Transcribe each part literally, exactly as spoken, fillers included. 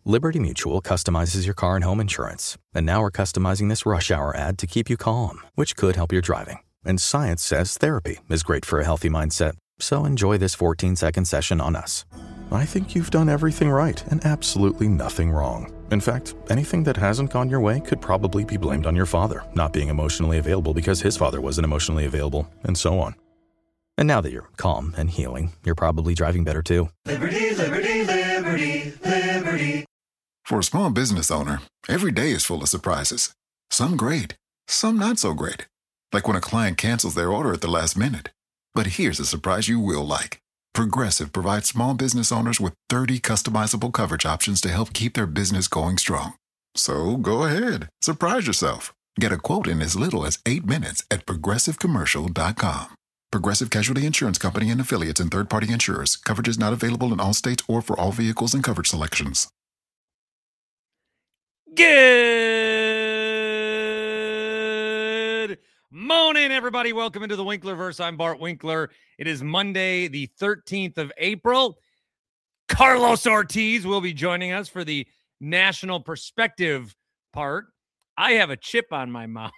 Liberty Mutual customizes your car and home insurance. And now we're customizing this rush hour ad to keep you calm, which could help your driving. And science says therapy is great for a healthy mindset. So enjoy this fourteen-second session on us. I think you've done everything right and absolutely nothing wrong. In fact, anything that hasn't gone your way could probably be blamed on your father not being emotionally available because his father wasn't emotionally available, and so on. And now that you're calm and healing, you're probably driving better too. Liberty, liberty, liberty, liberty. For a small business owner, every day is full of surprises. Some great, some not so great. Like when a client cancels their order at the last minute. But here's a surprise you will like. Progressive provides small business owners with thirty customizable coverage options to help keep their business going strong. So go ahead, surprise yourself. Get a quote in as little as eight minutes at progressive commercial dot com. Progressive Casualty Insurance Company and affiliates and third-party insurers. Coverage is not available in all states or for all vehicles and coverage selections. Good morning, everybody. Welcome into the Winklerverse. I'm Bart Winkler. It is Monday, the thirteenth of April. Carlos Ortiz will be joining us for the National Perspective part. I have a chip on my mouth.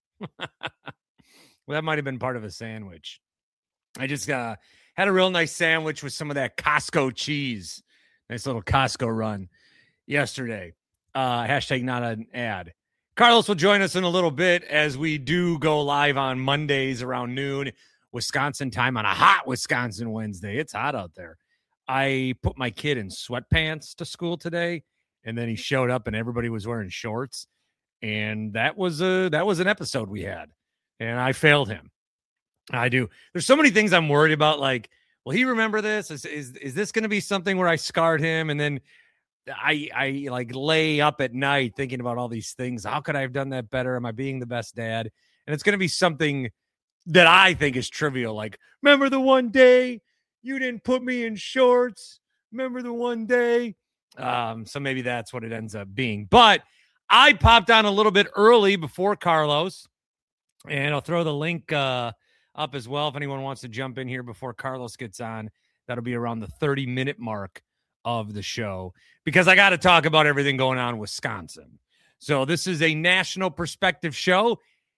Well, that might have been part of a sandwich. I just uh, had a real nice sandwich with some of that Costco cheese. Nice little Costco run yesterday. Uh, hashtag not an ad. Carlos will join us in a little bit as we do go live on Mondays around noon, Wisconsin time, on a hot Wisconsin Wednesday. It's hot out there. I put my kid in sweatpants to school today, and then he showed up and everybody was wearing shorts. And that was a, that was an episode we had. And I failed him. I do. There's so many things I'm worried about. Like, will he remember this? Is is, is this going to be something where I scarred him? And then I, I like lay up at night thinking about all these things. How could I have done that better? Am I being the best dad? And it's going to be something that I think is trivial. Like, remember the one day you didn't put me in shorts? Remember the one day? Um, so maybe that's what it ends up being. But I popped on a little bit early before Carlos. And I'll throw the link uh, up as well if anyone wants to jump in here before Carlos gets on. That'll be around the thirty-minute mark of the show because I got to talk about everything going on in Wisconsin. So this is a National Perspective show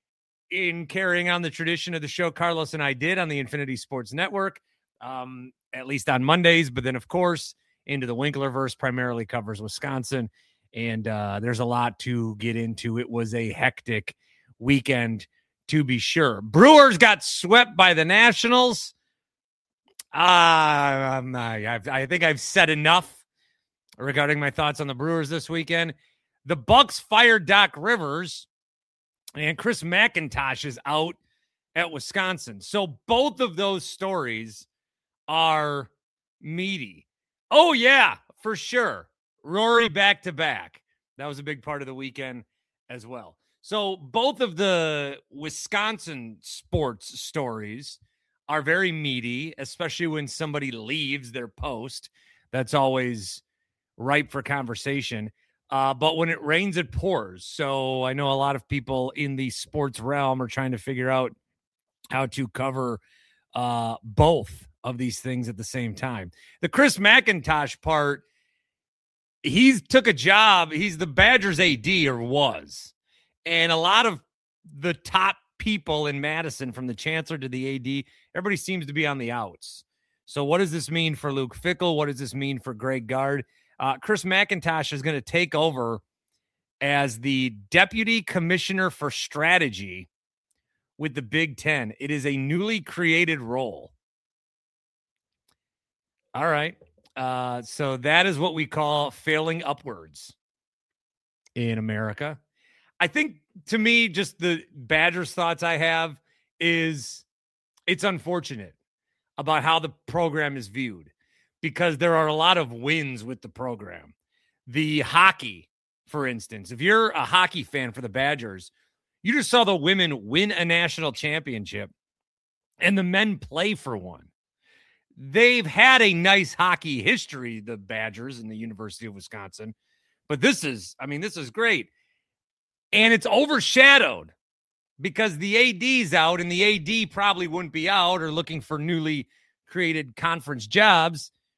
in carrying on the tradition of the show Carlos and I did on the Infinity Sports Network, um, at least on Mondays. But then, of course, into the Winklerverse primarily covers Wisconsin. And uh, there's a lot to get into. It was a hectic weekend, to be sure. Brewers got swept by the Nationals. Uh, um, I, I've, I think I've said enough regarding my thoughts on the Brewers this weekend. The Bucks fired Doc Rivers, and Chris McIntosh is out at Wisconsin. So both of those stories are meaty. Oh, yeah, for sure. Rory back to back. That was a big part of the weekend as well. So both of the Wisconsin sports stories are very meaty, especially when somebody leaves their post. That's always ripe for conversation. Uh, but when it rains, it pours. So I know a lot of people in the sports realm are trying to figure out how to cover uh, both of these things at the same time. The Chris McIntosh part, he took a job. He's the Badgers A D, or was. And a lot of the top people in Madison, from the chancellor to the A D, everybody seems to be on the outs. So what does this mean for Luke Fickell? What does this mean for Greg Gard? Uh, Chris McIntosh is going to take over as the Deputy Commissioner for Strategy with the Big Ten. It is a newly created role. All right. Uh, so that is what we call failing upwards in America. I think, to me, just the Badgers thoughts I have is it's unfortunate about how the program is viewed because there are a lot of wins with the program. The hockey, for instance, if you're a hockey fan for the Badgers, you just saw the women win a national championship and the men play for one. They've had a nice hockey history, the Badgers and the University of Wisconsin, but this is, I mean, this is great. And it's overshadowed because the A D's out, and the A D probably wouldn't be out or looking for newly created conference jobs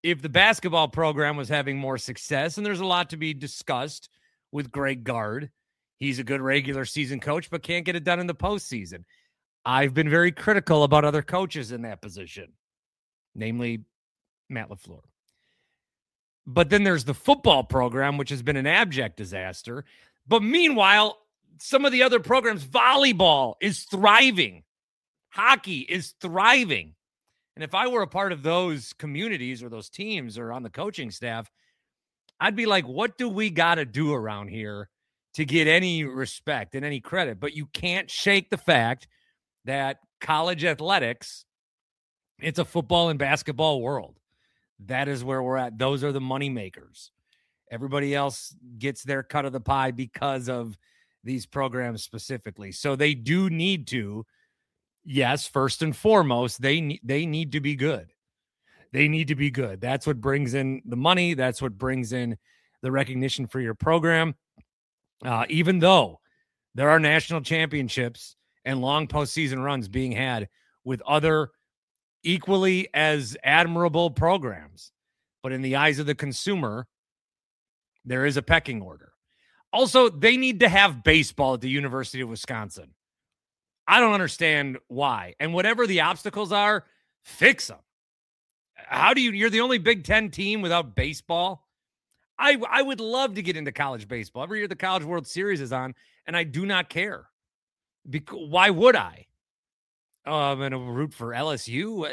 if the basketball program was having more success, and there's a lot to be discussed with Greg Gard. He's a good regular season coach, but can't get it done in the postseason. I've been very critical about other coaches in that position, namely Matt LaFleur. But then there's the football program, which has been an abject disaster. But meanwhile, some of the other programs, volleyball is thriving. Hockey is thriving. And if I were a part of those communities or those teams or on the coaching staff, I'd be like, what do we got to do around here to get any respect and any credit? But you can't shake the fact that college athletics, it's a football and basketball world. That is where we're at. Those are the money makers. Everybody else gets their cut of the pie because of these programs specifically. So they do need to, yes, first and foremost, they, they need to be good. They need to be good. That's what brings in the money. That's what brings in the recognition for your program. Uh, even though there are national championships and long postseason runs being had with other equally as admirable programs. But in the eyes of the consumer, there is a pecking order. Also, they need to have baseball at the University of Wisconsin. I don't understand why. And whatever the obstacles are, fix them. How do you, you're the only Big Ten team without baseball? I, I would love to get into college baseball. Every year the College World Series is on, and I do not care. Because, why would I? Oh, I'm going to root for L S U.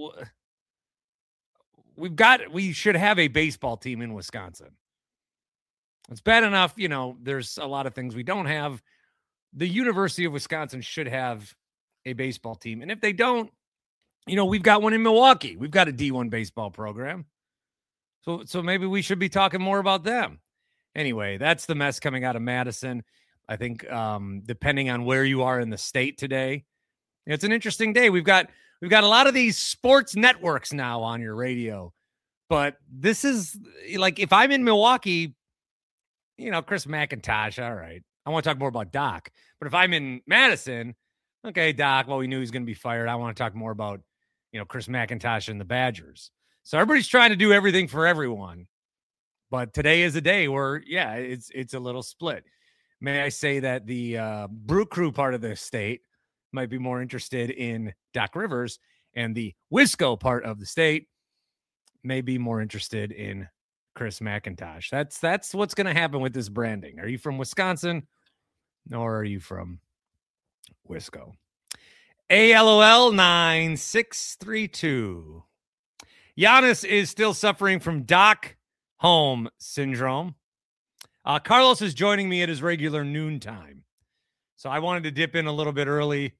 We've got, we should have a baseball team in Wisconsin. It's bad enough, you know, there's a lot of things we don't have. The University of Wisconsin should have a baseball team. And if they don't, you know, we've got one in Milwaukee. We've got a D one baseball program. So, so maybe we should be talking more about them. Anyway, that's the mess coming out of Madison. I think um, depending on where you are in the state today, it's an interesting day. We've got we've got a lot of these sports networks now on your radio, but this is like if I'm in Milwaukee, you know, Chris McIntosh. All right, I want to talk more about Doc. But if I'm in Madison, okay, Doc. Well, we knew he was going to be fired. I want to talk more about, you know, Chris McIntosh and the Badgers. So everybody's trying to do everything for everyone. But today is a day where, yeah, it's it's a little split. May I say that the uh, Brew Crew part of the state might be more interested in Doc Rivers, and the Wisco part of the state may be more interested in Chris McIntosh. That's that's what's going to happen with this branding. Are you from Wisconsin, or are you from Wisco? A L O L nine six three two. Giannis is still suffering from Stockholm syndrome. Uh, Carlos is joining me at his regular noon time. So I wanted to dip in a little bit early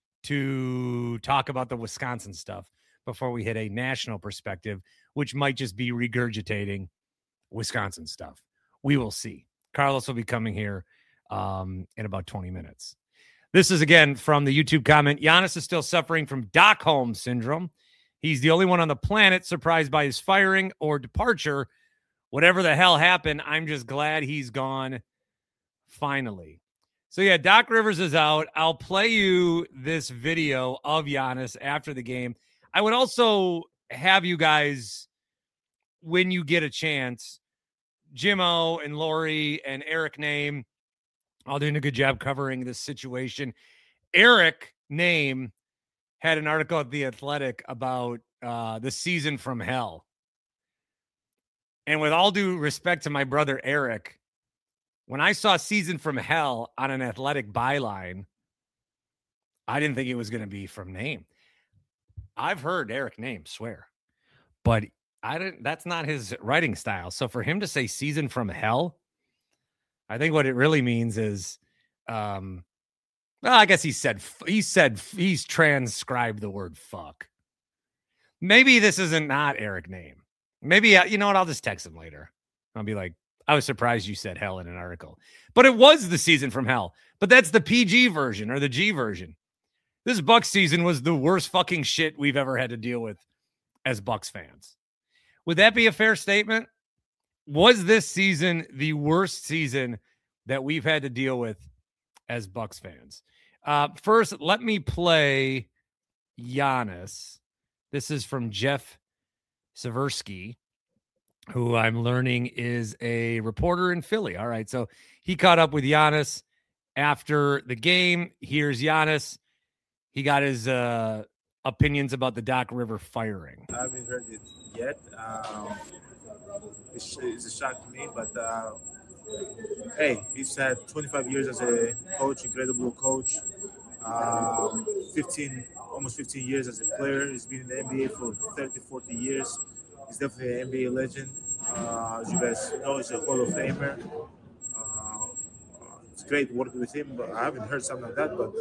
to talk about the Wisconsin stuff before we hit a national perspective, which might just be regurgitating Wisconsin stuff. We will see. Carlos will be coming here um, in about twenty minutes. This is, again, from the YouTube comment. Giannis is still suffering from Stockholm syndrome. He's the only one on the planet surprised by his firing or departure. Whatever the hell happened, I'm just glad he's gone finally. So, yeah, Doc Rivers is out. I'll play you this video of Giannis after the game. I would also have you guys, when you get a chance, Jimmo and Lori and Eric Name, all doing a good job covering this situation. Eric Name had an article at The Athletic about uh, the season from hell. And with all due respect to my brother Eric, when I saw Season from Hell on an Athletic byline, I didn't think it was going to be from Name. I've heard Eric Name swear, but I didn't. That's not his writing style. So for him to say Season from Hell, I think what it really means is, um, well, I guess he said he said he's transcribed the word fuck. Maybe this isn't not Eric Name. Maybe, you know what, I'll just text him later. I'll be like, I was surprised you said hell in an article. But it was the Season from Hell. But that's the P G version or the G version. This Bucs season was the worst fucking shit we've ever had to deal with as Bucs fans. Would that be a fair statement? Was this season the worst season that we've had to deal with as Bucs fans? Uh, first, let me play Giannis. This is from Jeff Seversky who I'm learning is a reporter in Philly. All right, so he caught up with Giannis after the game. Here's Giannis. He got his uh, opinions about the Doc River firing. I haven't heard it yet. Um, it's, it's a shock to me, but uh, hey, he's had twenty-five years as a coach, incredible coach. Um, fifteen, almost fifteen years as a player. He's been in the N B A for thirty, forty years. He's definitely an N B A legend. Uh, as you guys know, he's a Hall of Famer. Uh, it's great working with him, but I haven't heard something like that. But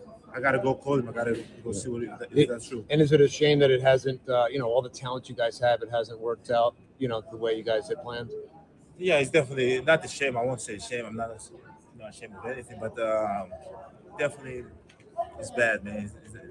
I gotta go call him. I gotta go see what if it, that's true. And is it a shame that it hasn't, uh, you know, all the talent you guys have, it hasn't worked out, you know, the way you guys had planned? Yeah, it's definitely not a shame. I won't say shame. I'm not, not ashamed of anything, but um, definitely it's bad, man. It's, it's,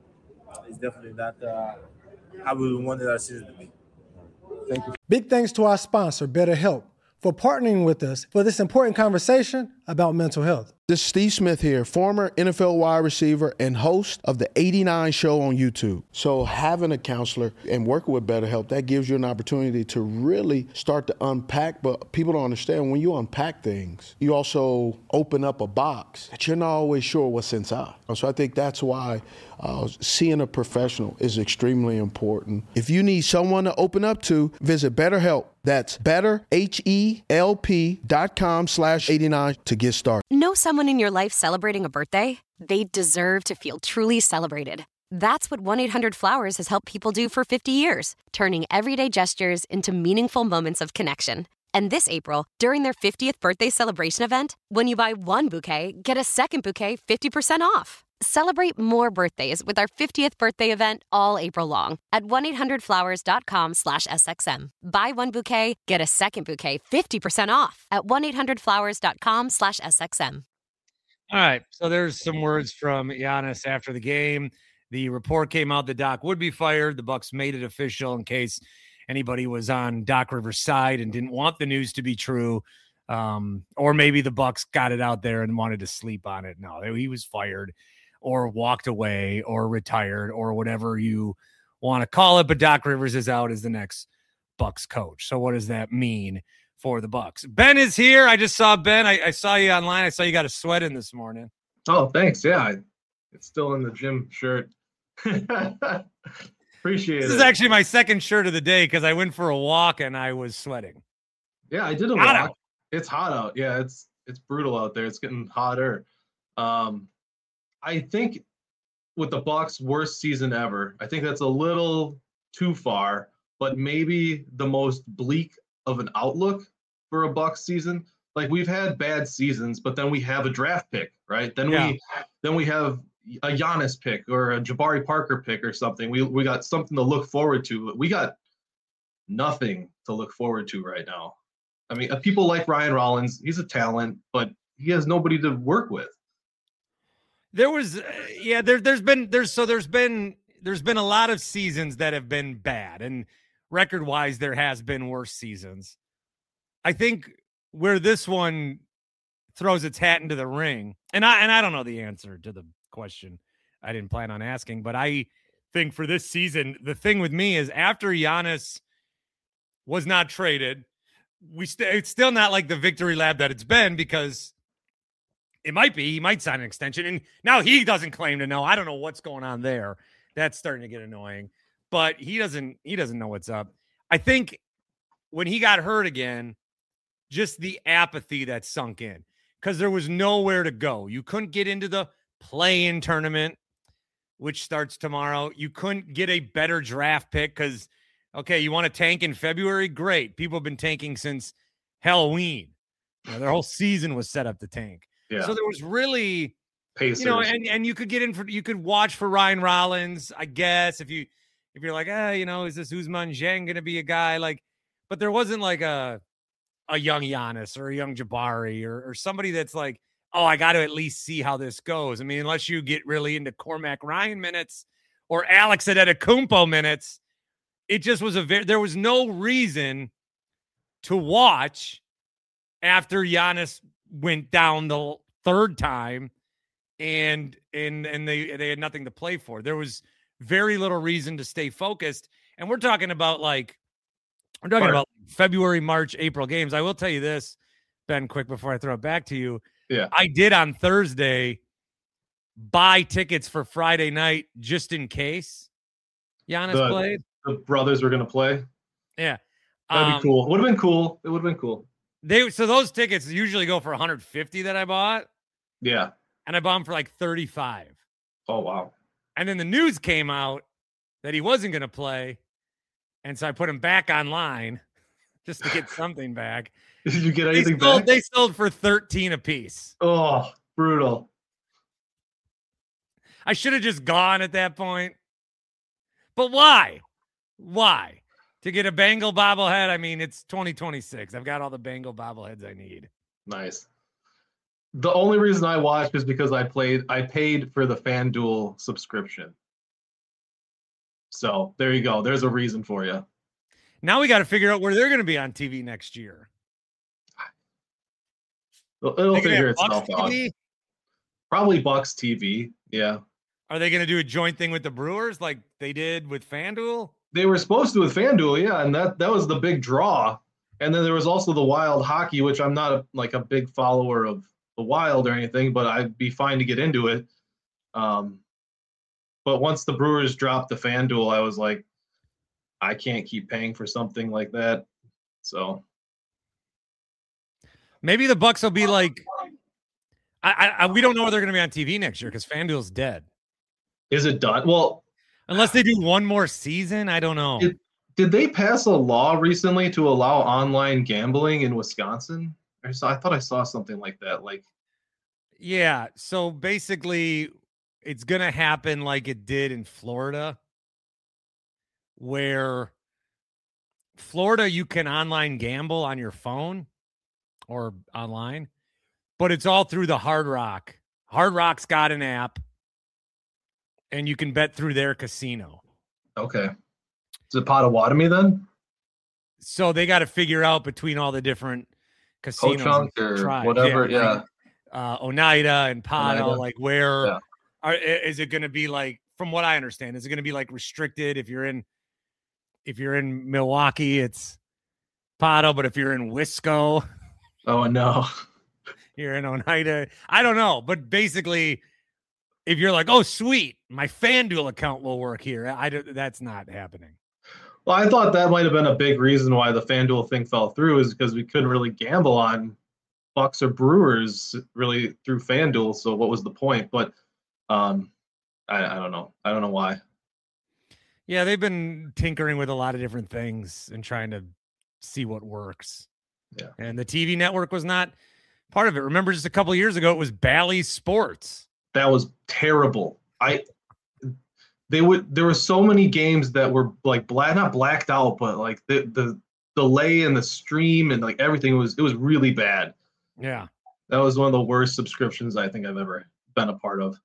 it's definitely not uh, how we wanted our season to be. Thank you. Big thanks to our sponsor, BetterHelp, for partnering with us for this important conversation about mental health. This is Steve Smith here, former N F L wide receiver and host of the eighty-nine Show on YouTube. So having a counselor and working with BetterHelp, that gives you an opportunity to really start to unpack. But people don't understand, when you unpack things, you also open up a box that you're not always sure what's inside. So I think that's why uh, seeing a professional is extremely important. If you need someone to open up to, visit BetterHelp. That's better, H E L P dot com slash eighty-nine to get started. Know someone in your life celebrating a birthday? They deserve to feel truly celebrated. That's what one eight hundred flowers has helped people do for fifty years, turning everyday gestures into meaningful moments of connection. And this April, during their fiftieth birthday celebration event, when you buy one bouquet, get a second bouquet fifty percent off. Celebrate more birthdays with our fiftieth birthday event all April long at one eight hundred flowers dot com slash S X M. Buy one bouquet, get a second bouquet fifty percent off at one eight hundred flowers dot com slash S X M. All right, so there's some words from Giannis after the game. The report came out that Doc would be fired. The Bucks made it official in case anybody was on Doc Rivers' side and didn't want the news to be true. Um, or maybe the Bucks got it out there and wanted to sleep on it. No, he was fired, or walked away, or retired, or whatever you want to call it. But Doc Rivers is out as the next Bucks coach. So what does that mean for the Bucks? Ben is here. I just saw Ben. I, I saw you online. I saw you got a sweat in this morning. Oh, thanks. Yeah, I, it's still in the gym shirt. Appreciate this it. This is actually my second shirt of the day because I went for a walk and I was sweating. Yeah, I did a hot walk. Out. It's hot out. Yeah, it's it's brutal out there. It's getting hotter. Um, I think with the Bucks' worst season ever, I think that's a little too far, but maybe the most bleak of an outlook for a Bucks season. Like, we've had bad seasons, but then we have a draft pick, right? Then yeah. we then we have a Giannis pick or a Jabari Parker pick or something. We we got something to look forward to. We got nothing to look forward to right now. I mean, people like Ryan Rollins, he's a talent, but he has nobody to work with. There was, uh, yeah, there, there's been, there's, so there's been, there's been a lot of seasons that have been bad, and record wise, there has been worse seasons. I think where this one throws its hat into the ring, and I, and I don't know the answer to the question I didn't plan on asking, but I think for this season, the thing with me is after Giannis was not traded, we st- it's still not like the victory lap that it's been, because it might be, he might sign an extension. And now he doesn't claim to know. I don't know what's going on there. That's starting to get annoying, but he doesn't, he doesn't know what's up. I think when he got hurt again, just the apathy that sunk in, because there was nowhere to go. You couldn't get into the play-in tournament, which starts tomorrow. You couldn't get a better draft pick because, okay, you want to tank in February? Great. People have been tanking since Halloween. You know, their whole season was set up to tank. Yeah. So there was really, Pacers. You know, and, and you could get in for, you could watch for Ryan Rollins, I guess, if you, if you're like, ah, you know, is this Ousmane Dieng going to be a guy like, but there wasn't like a, a young Giannis or a young Jabari or, or somebody that's like, oh, I got to at least see how this goes. I mean, unless you get really into Cormac Ryan minutes or Alex Antetokounmpo minutes, it just was a very, there was no reason to watch after Giannis went down the third time and, and, and they, they had nothing to play for. There was very little reason to stay focused. And we're talking about like I'm talking Part. about February, March, April games. I will tell you this, Ben, quick before I throw it back to you. Yeah. I did on Thursday buy tickets for Friday night just in case Giannis The, played. the brothers were going to play. Yeah. That'd Um, be cool. Would have been cool. It would have been cool. They so those tickets usually go for one hundred fifty that I bought, Yeah. and I bought them for like thirty-five. Oh, wow. And then the news came out that he wasn't going to play, and so I put him back online just to get something back. Did you get They anything sold, back? they sold for thirteen a piece. Oh, brutal. I should have just gone at that point. But why? Why? To get a Bengal bobblehead? I mean, it's twenty twenty-six. I've got all the Bengal bobbleheads I need. Nice. The only reason I watched is because I played, I paid for the FanDuel subscription. So there you go. There's a reason for you. Now we got to figure out where they're going to be on T V next year. It'll, it'll They gonna figure have Bucks itself out. T V? Probably Bucks T V. Yeah. Are they going to do a joint thing with the Brewers like they did with FanDuel? They were supposed to with FanDuel, yeah, and that that was the big draw. And then there was also the Wild Hockey, which I'm not a, like a big follower of the Wild or anything, but I'd be fine to get into it. Um, but once the Brewers dropped the FanDuel, I was like, I can't keep paying for something like that. So Maybe the Bucks will be like, I, I, I we don't know whether they're going to be on T V next year because FanDuel's dead. is it done? Well, unless they do one more season, I don't know. Did, did they pass a law recently to allow online gambling in Wisconsin? I saw, I thought I saw something like that. Like, Yeah. So basically, it's going to happen like it did in Florida, where Florida, you can online gamble on your phone or online, but it's all through the Hard Rock. Hard Rock's got an app, and you can bet through their casino. okay. Is it Potawatomi then? So they got to figure out between all the different casinos, Ho-Chunk and or tribes. whatever, yeah. like, uh, Oneida and Pono, Oneida. like where Yeah. are, is it going to be like? From what I understand, is it going to be like restricted if you're in if you're in Milwaukee, it's Pono, but if you're in Wisco, Oh, no. you're in Oneida. I don't know, but basically, if you're like, oh sweet, my FanDuel account will work here, I don't, that's not happening. Well, I thought that might have been a big reason why the FanDuel thing fell through is because we couldn't really gamble on Bucks or Brewers really through FanDuel. So what was the point? But um, I, I don't know. I don't know why. Yeah, they've been tinkering with a lot of different things and trying to see what works. Yeah. And the T V network was not part of it. Remember, just a couple of years ago, it was Bally Sports. That was terrible. I they would there were so many games that were like black not blacked out, but like the the delay in the stream and like everything was it was really bad. Yeah. That was one of the worst subscriptions I think I've ever been a part of.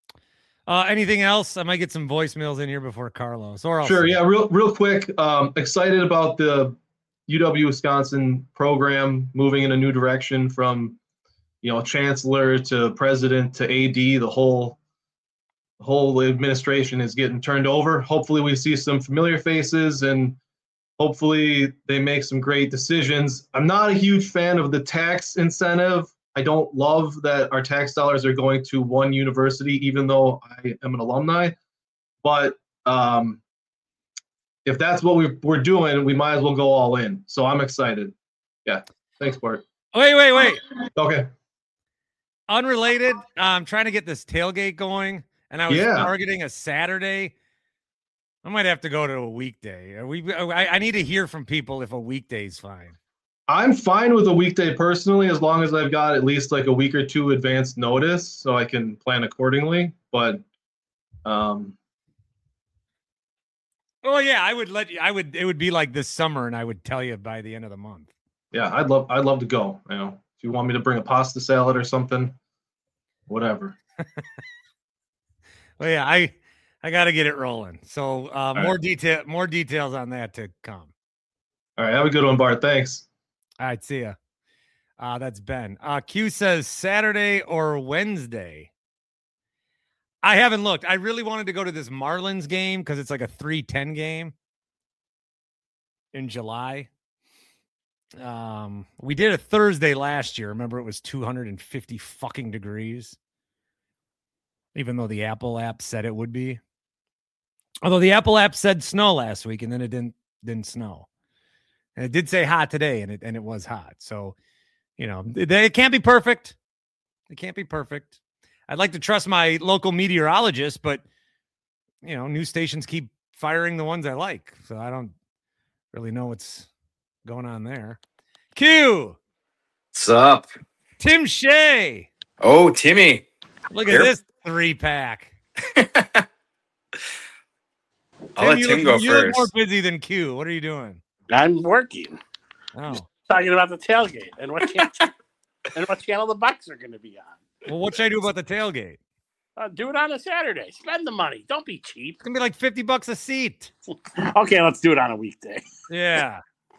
Uh, anything else? I might get some voicemails in here before Carlos. Or else. Sure, yeah, real real quick. Um, excited about the U W Wisconsin program moving in a new direction from, you know, chancellor to president to A D. The whole the whole administration is getting turned over. Hopefully, we see some familiar faces and hopefully they make some great decisions. I'm not a huge fan of the tax incentive. I don't love that our tax dollars are going to one university, even though I am an alumni. But um, if that's what we, we're doing, we might as well go all in. So I'm excited. Yeah. Thanks, Bart. Wait, wait, wait. Okay. Unrelated. I'm trying to get this tailgate going, and I was Yeah. targeting a Saturday. I might have to go to a weekday. Are we? I, I need to hear from people if a weekday's fine. I'm fine with a weekday personally, as long as I've got at least like a week or two advance notice so I can plan accordingly. But um, Oh yeah, I would let you. I would. It would be like this summer, and I would tell you by the end of the month. yeah, I'd love I'd love to go. You know, if you want me to bring a pasta salad or something, whatever. Well, yeah, I I got to get it rolling. So uh, more right. detail, more details on that to come. All right, have a good one, Bart. Thanks. All right, see ya. Uh, that's Ben. Uh, Q says Saturday or Wednesday. I haven't looked. I really wanted to go to this Marlins game because it's like a three ten game. in July. Um, we did a Thursday last year. Remember, it was two hundred fifty fucking degrees, even though the Apple app said it would be. Although the Apple app said snow last week, and then it didn't didn't snow. And it did say hot today, and it and it was hot. So, you know, they, it can't be perfect. It can't be perfect. I'd like to trust my local meteorologist, but you know, news stations keep firing the ones I like, so I don't really know what's going on there. Q. What's up? Tim Shea. Oh, Timmy. Look at Here. this three pack. I'll let you Tim look, go you first. look more busy than Q. What are you doing? I'm working. Oh. Talking about the tailgate and what channel, and what channel the Bucks are going to be on. Well, what should I do about the tailgate? Uh, do it on a Saturday. Spend the money. Don't be cheap. It's gonna be like fifty bucks a seat. Okay, let's do it on a weekday. Yeah.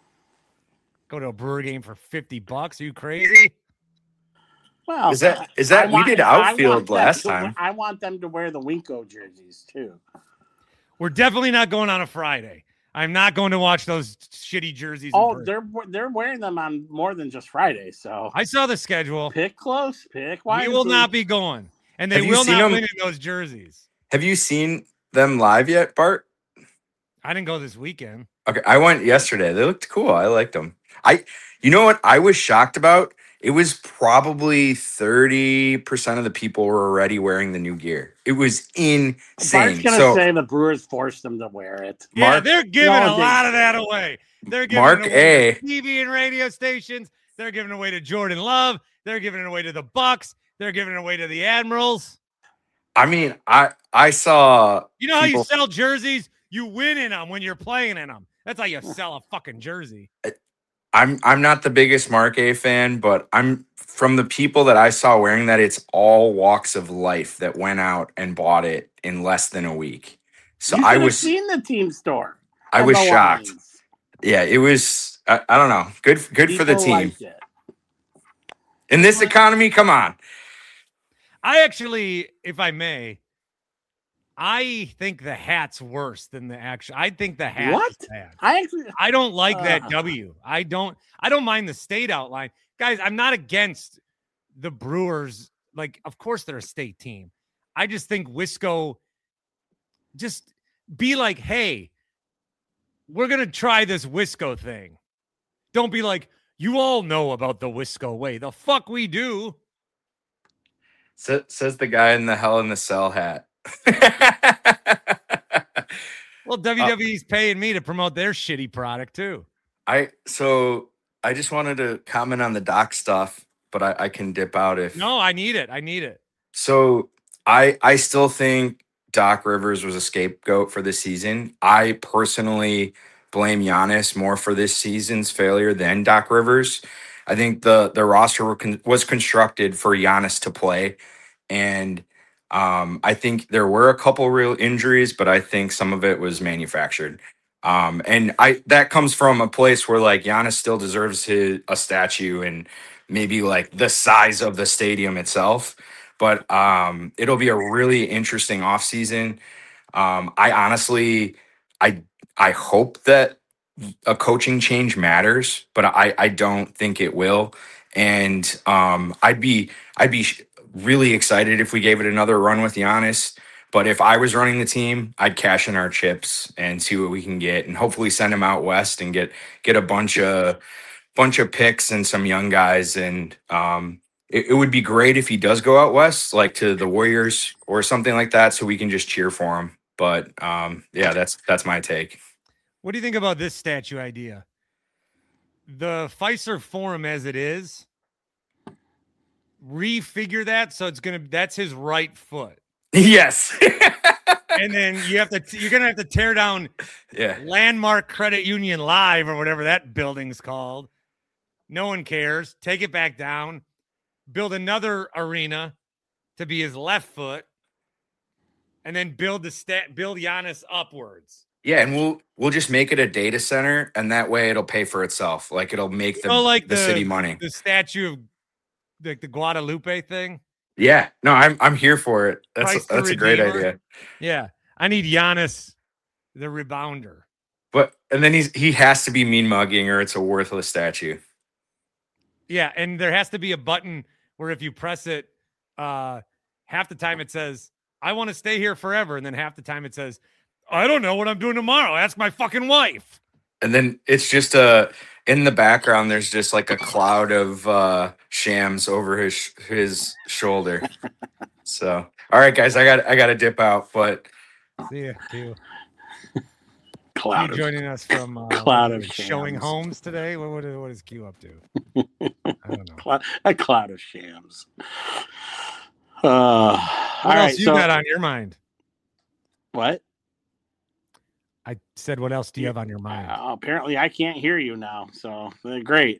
Go to a Brewer game for fifty bucks. Are you crazy? Well, Is that is that I we want- did I outfield want them last to- time? I want them to wear the Winko jerseys too. We're definitely not going on a Friday. I'm not going to watch those shitty jerseys. in Oh, person. they're they're wearing them on more than just Friday. So I saw the schedule. Pick close. Pick We wisely. will not be going, and they Have you will seen not them? win in those jerseys. Have you seen them live yet, Bart? I didn't go this weekend. Okay, I went yesterday. They looked cool. I liked them. I, you know what I was shocked about? It was probably thirty percent of the people were already wearing the new gear. It was insane. Bart's gonna So, say the Brewers forced them to wear it. Yeah, Mark- they're giving No, a they- lot of that away. They're giving Mark it away A. to T V and radio stations. They're giving it away to Jordan Love. They're giving it away to the Bucks. They're giving it away to the Admirals. I mean, I I saw. You know how people- you sell jerseys? You win in them when you're playing in them. That's how you sell a fucking jersey. I'm I'm not the biggest Mark A fan, but I'm from the people that I saw wearing that. It's all walks of life that went out and bought it in less than a week. So You I should have was seen the team store. I and was the shocked. lines. Yeah, it was. I, I don't know. Good good for the People team liked it. in this economy. Come on. I actually, if I may, I think the hat's worse than the actual. I think the hat What? is bad. I actually I don't like that Uh. W. I don't I don't mind the state outline. Guys, I'm not against the Brewers. Like, of course they're a state team. I just think Wisco just be like, hey, we're gonna try this Wisco thing. Don't be like, you all know about the Wisco way. The fuck we do. Sa- says the guy in the Hell in the Cell hat. Well, W W E's paying me to promote their shitty product too. I so I just wanted to comment on the Doc stuff, but I, I can dip out if No, I need it. I need it. So I I still think Doc Rivers was a scapegoat for this season. I personally blame Giannis more for this season's failure than Doc Rivers. I think the the roster were con- was constructed for Giannis to play, and um, I think there were a couple real injuries, but I think some of it was manufactured. Um, and I that comes from a place where like Giannis still deserves his a statue and maybe like the size of the stadium itself. But um, it'll be a really interesting offseason. Um, I honestly, I I hope that a coaching change matters, but I I don't think it will. And um, I'd be I'd be really excited if we gave it another run with Giannis. But if I was running the team, I'd cash in our chips and see what we can get, and hopefully send him out west and get get a bunch of bunch of picks and some young guys. And um, it, it would be great if he does go out west, like to the Warriors or something like that, so we can just cheer for him. But um, yeah, that's that's my take. What do you think about this statue idea? The Pfizer Forum as it is, refigure that so it's gonna that's his right foot. Yes. And then you have to you're gonna have to tear down Yeah. Landmark Credit Union Live or whatever that building's called. No one cares. Take it back down. Build another arena to be his left foot, and then build the stat build Giannis upwards. Yeah, and we'll we'll just make it a data center, and that way it'll pay for itself. Like it'll make the, Oh, like the city money. The statue of the, the Guadalupe thing. Yeah, no, I'm I'm here for it. That's Christ the that's a great Redeemer. idea. Yeah, I need Giannis, the rebounder. But and then he's he has to be mean mugging or it's a worthless statue. Yeah, and there has to be a button where if you press it, uh, half the time it says, I want to stay here forever. And then half the time it says, I don't know what I'm doing tomorrow. Ask my fucking wife. And then it's just a in the background. There's just like a cloud of uh, shams over his his shoulder. So, all right, guys, I got I got to dip out. But see you too. Cloud Q joining us from uh, cloud of showing shams. homes today. What what is, what is Q up to? I don't know. Cloud, a cloud of shams. Uh, all What right, else you so got on your mind? what? I said, what else do you have on your mind? Uh, apparently, I can't hear you now. So uh, great.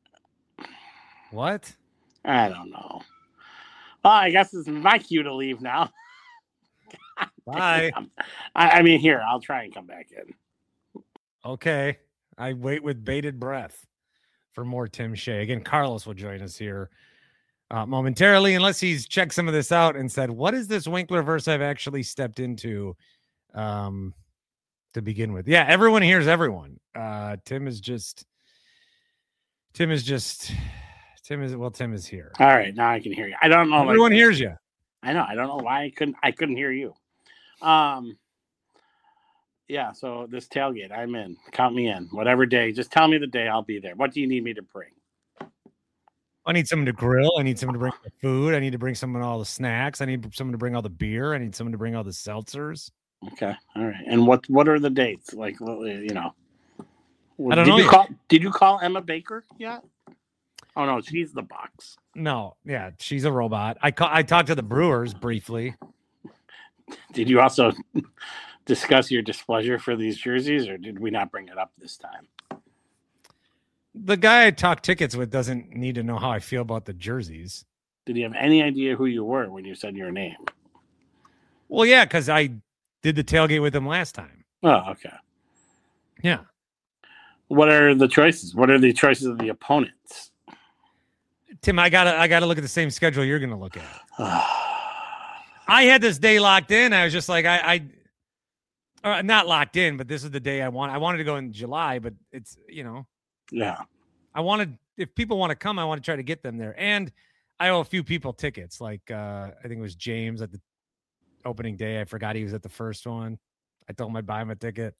What? I don't know. Well, I guess this is my cue to leave now. Bye. I, I mean, here, I'll try and come back in. Okay. I wait with bated breath for more Tim Shea. Again, Carlos will join us here uh, momentarily, unless he's checked some of this out and said, what is this Winklerverse I've actually stepped into um, to begin with? Yeah, everyone hears everyone. Uh, Tim is just, Tim is just, Tim is, well, Tim is here. All right, now I can hear you. I don't know. Everyone like, hears you. I know. I don't know why I couldn't. I couldn't hear you. Um. Yeah. So this tailgate, I'm in. Count me in. Whatever day. Just tell me the day. I'll be there. What do you need me to bring? I need someone to grill. I need someone to bring the food. I need to bring someone all the snacks. I need someone to bring all the beer. I need someone to bring all the seltzers. Okay. All right. And what what are the dates? Like, you know. I don't did know You yet. call, did you call Emma Baker yet? Oh no, she's the box. No, yeah, she's a robot. I ca- I talked to the Brewers briefly. Did you also discuss your displeasure for these jerseys, or did we not bring it up this time? The guy I talked tickets with doesn't need to know how I feel about the jerseys. Did he have any idea who you were when you said your name? Well, yeah, because I did the tailgate with him last time. Oh, okay. Yeah. What are the choices? What are the choices of the opponents? Tim, I gotta I gotta look at the same schedule you're gonna look at. I had this day locked in. I was just like, I, I uh, not locked in, but this is the day I want. I wanted to go in July, but it's, you know, yeah. I wanted, if people want to come, I want to try to get them there. And I owe a few people tickets. Like, uh, I think it was James at the opening day. I forgot he was at the first one. I told him I'd buy him a ticket.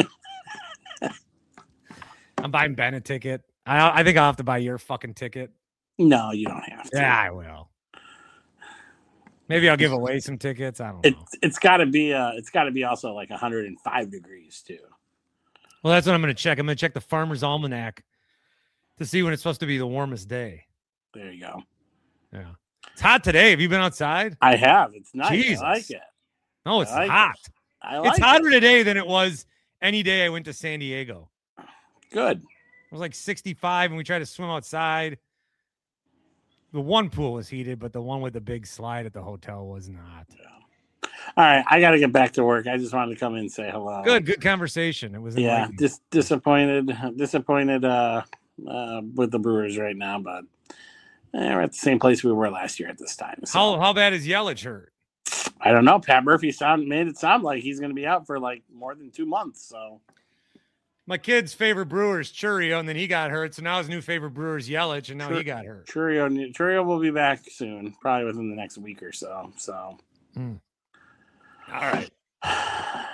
I'm buying Ben a ticket. I, I think I'll have to buy your fucking ticket. No, you don't have to. Yeah, I will. Maybe I'll give away some tickets. I don't It, know. it's got to be. Uh, it's got to be also like one hundred five degrees too. Well, that's what I'm going to check. I'm going to check the Farmer's Almanac to see when it's supposed to be the warmest day. There you go. Yeah, it's hot today. Have you been outside? I have. It's nice. Jesus. I like it. No, it's I like hot. it. I like it's hotter it. today than it was any day I went to San Diego. Good. It was like sixty-five, and we tried to swim outside. The one pool was heated, but the one with the big slide at the hotel was not. All right, I got to get back to work. I just wanted to come in and say hello. Good, good conversation. It was Yeah, enlightening. dis- disappointed, disappointed uh, uh, with the Brewers right now, but eh, we're at the same place we were last year at this time. So. How how bad is Yelich hurt? I don't know. Pat Murphy sound made it sound like he's going to be out for like more than two months. So My kid's favorite brewer is Churio, and then he got hurt. So now his new favorite brewer is Yelich, and now Chur- he got hurt. Churio, Churio will be back soon, probably within the next week or so. So, Mm. All right. all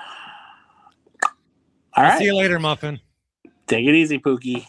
I'll right. see you later, Muffin. Take it easy, Pookie.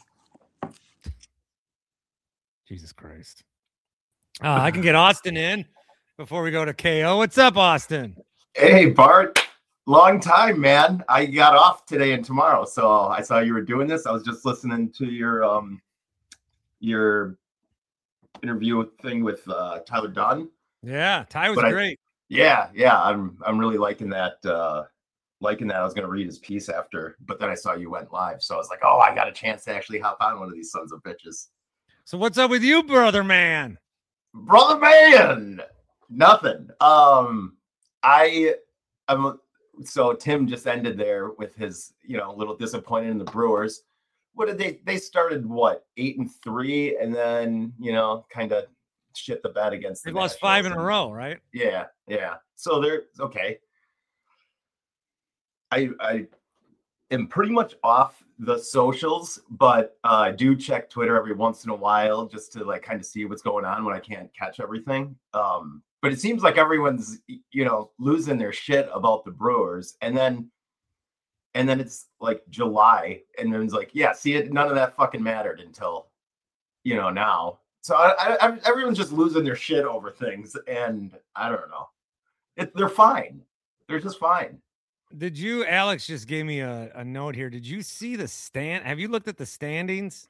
Jesus Christ. Uh, I can get Austin in before we go to K O. What's up, Austin? Hey, Bart. Long time, man. I got off today and tomorrow, so I saw you were doing this. I was just listening to your um your interview thing with uh, Tyler Dunn. Yeah, Ty was But I- great. Yeah, yeah. I'm I'm really liking that. Uh, liking that. I was going to read his piece after, but then I saw you went live, so I was like, oh, I got a chance to actually hop on one of these sons of bitches. So what's up with you, brother man? Brother man, nothing. Um, I I'm so Tim just ended there with his, you know, a little disappointed in the Brewers. What did they? They started what eight and three, and then you know, kind of shit the bed against. They the lost Nationals five in a and- row, right? Yeah, yeah. So they're okay. I I am pretty much off the socials, but uh, I do check Twitter every once in a while just to like kind of see what's going on when I can't catch everything. Um, but it seems like everyone's, you know, losing their shit about the Brewers, and then and then it's like July, and then it's like, yeah, see, it none of that fucking mattered until, you know, now. So I, I, everyone's just losing their shit over things, and I don't know. It, they're fine. They're just fine. Did you, Alex just gave me a, a note here. Did you see the stand? Have you looked at the standings?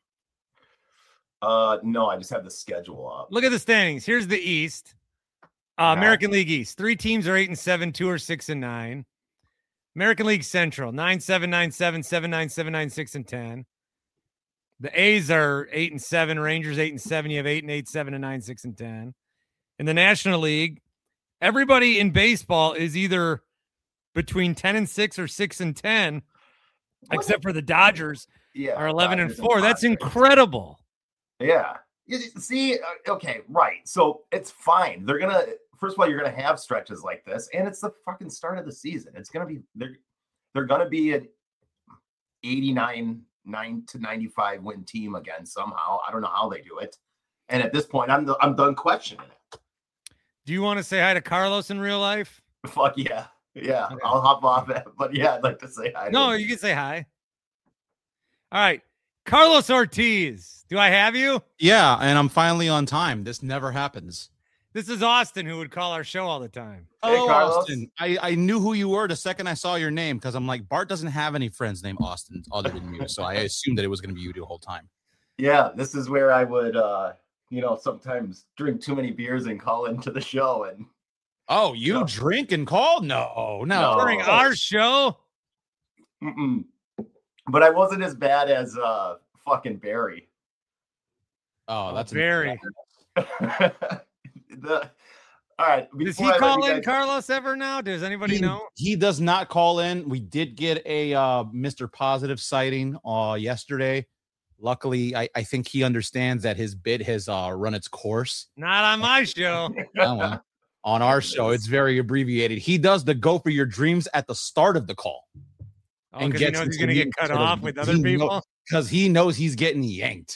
Uh, no, I just have the schedule up. Look at the standings. Here's the East. Uh, American League East. Three teams are eight and seven. Two are six and nine. American League Central. Nine, seven, nine, seven, seven, nine, seven, nine, six, and ten. The A's are eight and seven. Rangers eight and seven. You have eight and eight, seven and nine, six and ten. In the National League, everybody in baseball is either between ten and six or six and ten, except for the Dodgers yeah, are eleven Dodgers and four. and That's incredible. Yeah. You see, uh, okay, right. So it's fine. They're gonna. First of all, you're gonna have stretches like this, and it's the fucking start of the season. It's gonna be. They're they're gonna be an eighty-nine, nine to ninety-five win team again somehow. I don't know how they do it. And at this point, I'm I'm done questioning it. Do you want to say hi to Carlos in real life? Fuck yeah. Yeah, okay. I'll hop off it. But yeah, I'd like to say hi. No, you can say hi. All right. Carlos Ortiz. Do I have you? Yeah, and I'm finally on time. This never happens. This is Austin, who would call our show all the time. Hello, hey, Austin. I, I knew who you were the second I saw your name, because I'm like, Bart doesn't have any friends named Austin other than you. So I assumed that it was going to be you the whole time. Yeah, this is where I would, uh, you know, sometimes drink too many beers and call into the show. And Oh, you no. drink and call? No, no. During our show? Mm-mm. But I wasn't as bad as uh, fucking Barry. Oh, that's Barry. the, all right. Does he call in guys... Carlos ever now? Does anybody he, know? He does not call in. We did get a uh, Mister Positive sighting uh, yesterday. Luckily, I, I think he understands that his bid has uh, run its course. Not on my show. No, on our show, it's very abbreviated. He does the go for your dreams at the start of the call. Oh, and gets he knows he's going to get cut off of, with other people? Because he knows he's getting yanked.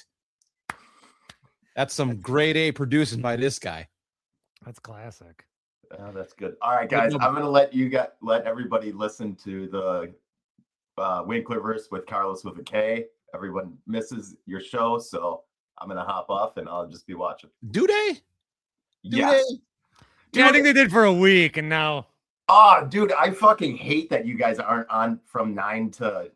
That's some grade A producing by this guy. That's classic. Oh, that's good. All right, guys, I'm going to let you get let everybody listen to the uh, Winklerverse with Carlos with a K. Everyone misses your show, so I'm going to hop off and I'll just be watching. Do they? Do yes. they? Yeah, I think they did for a week, and now. Oh, dude, I fucking hate that you guys aren't on from nine to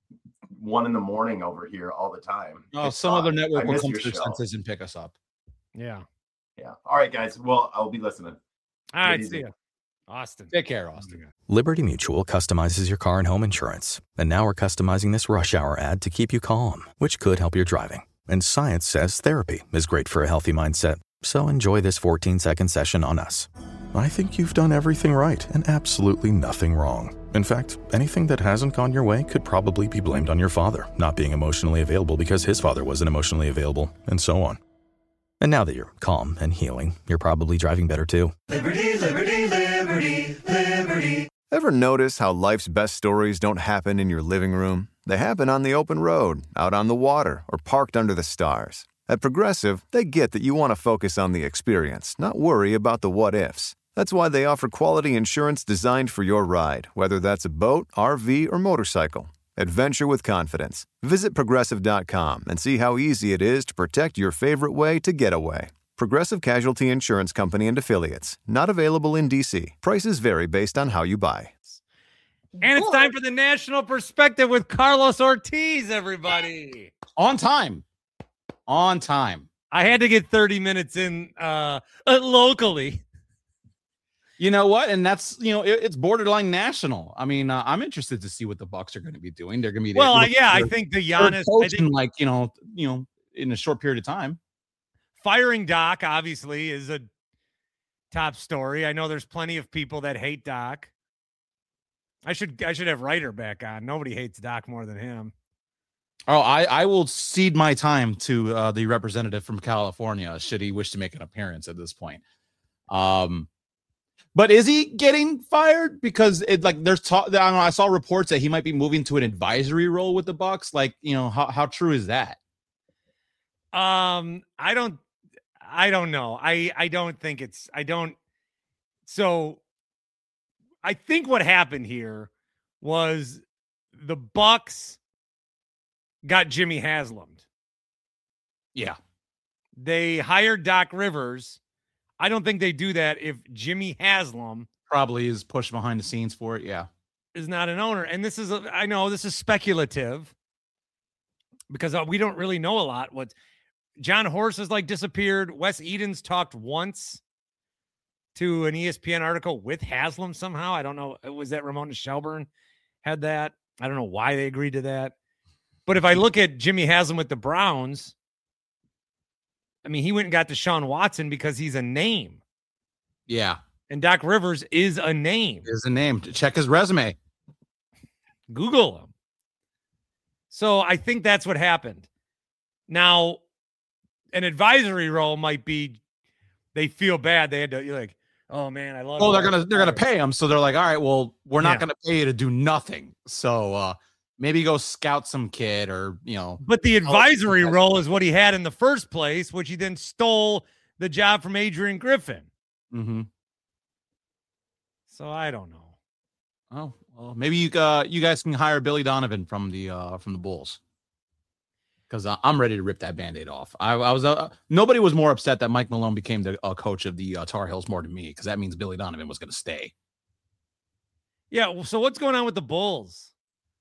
one in the morning over here all the time. Oh, it's some fun. Other network will come to their senses and pick us up. Yeah. Yeah. All right, guys. Well, I'll be listening. All right. See you. Austin. Take care, Austin. Liberty Mutual customizes your car and home insurance. And now we're customizing this rush hour ad to keep you calm, which could help your driving. And science says therapy is great for a healthy mindset. So enjoy this fourteen second session on us. I think you've done everything right and absolutely nothing wrong. In fact, anything that hasn't gone your way could probably be blamed on your father not being emotionally available because his father wasn't emotionally available, and so on. And now that you're calm and healing, you're probably driving better too. Liberty, liberty, liberty, liberty. Ever notice how life's best stories don't happen in your living room? They happen on the open road, out on the water, or parked under the stars. At Progressive, they get that you want to focus on the experience, not worry about the what-ifs. That's why they offer quality insurance designed for your ride, whether that's a boat, R V, or motorcycle. Adventure with confidence. Visit Progressive dot com and see how easy it is to protect your favorite way to get away. Progressive Casualty Insurance Company and Affiliates. Not available in D C. Prices vary based on how you buy. And it's time for the National Perspective with Carlos Ortiz, everybody. On time. On time. I had to get thirty minutes in uh, uh, locally. You know what? And that's, you know, it, it's borderline national. I mean, uh, I'm interested to see what the Bucks are going to be doing. They're going to be well, uh, yeah. I think the Giannis, I think, like you know, you know, in a short period of time. Firing Doc obviously is a top story. I know there's plenty of people that hate Doc. I should I should have Ryder back on. Nobody hates Doc more than him. Oh, I, I will cede my time to uh, the representative from California should he wish to make an appearance at this point. Um, But is he getting fired? Because it like there's talk. I don't know. I saw reports that he might be moving to an advisory role with the Bucks. Like, you know, how how true is that? Um, I don't, I don't know. I I don't think it's. I don't. So, I think what happened here was the Bucks got Jimmy Haslam. Yeah, they hired Doc Rivers. I don't think they do that if Jimmy Haslam probably is pushed behind the scenes for it. Yeah. Is not an owner. And this is, a, I know this is speculative because uh, we don't really know a lot. What John Horst has like disappeared. Wes Edens talked once to an E S P N article with Haslam somehow. I don't know. Was that Ramona Shelburne had that? I don't know why they agreed to that. But if I look at Jimmy Haslam with the Browns, I mean, he went and got Deshaun Watson because he's a name. Yeah. And Doc Rivers is a name. Is a name. Check his resume. Google him. So I think that's what happened. Now, an advisory role might be they feel bad. They had to, you're like, oh man, I love Oh, it. they're gonna they're gonna pay him. So they're like, all right, well, we're not Yeah. gonna pay you to do nothing. So uh maybe go scout some kid or, you know. But the advisory role is what he had in the first place, which he then stole the job from Adrian Griffin. Mm-hmm. So I don't know. Oh, well, maybe you uh, you guys can hire Billy Donovan from the uh, from the Bulls. Because uh, I'm ready to rip that Band-Aid off. I, I was uh, nobody was more upset that Mike Malone became the uh, coach of the uh, Tar Heels more than me, because that means Billy Donovan was going to stay. Yeah. So what's going on with the Bulls?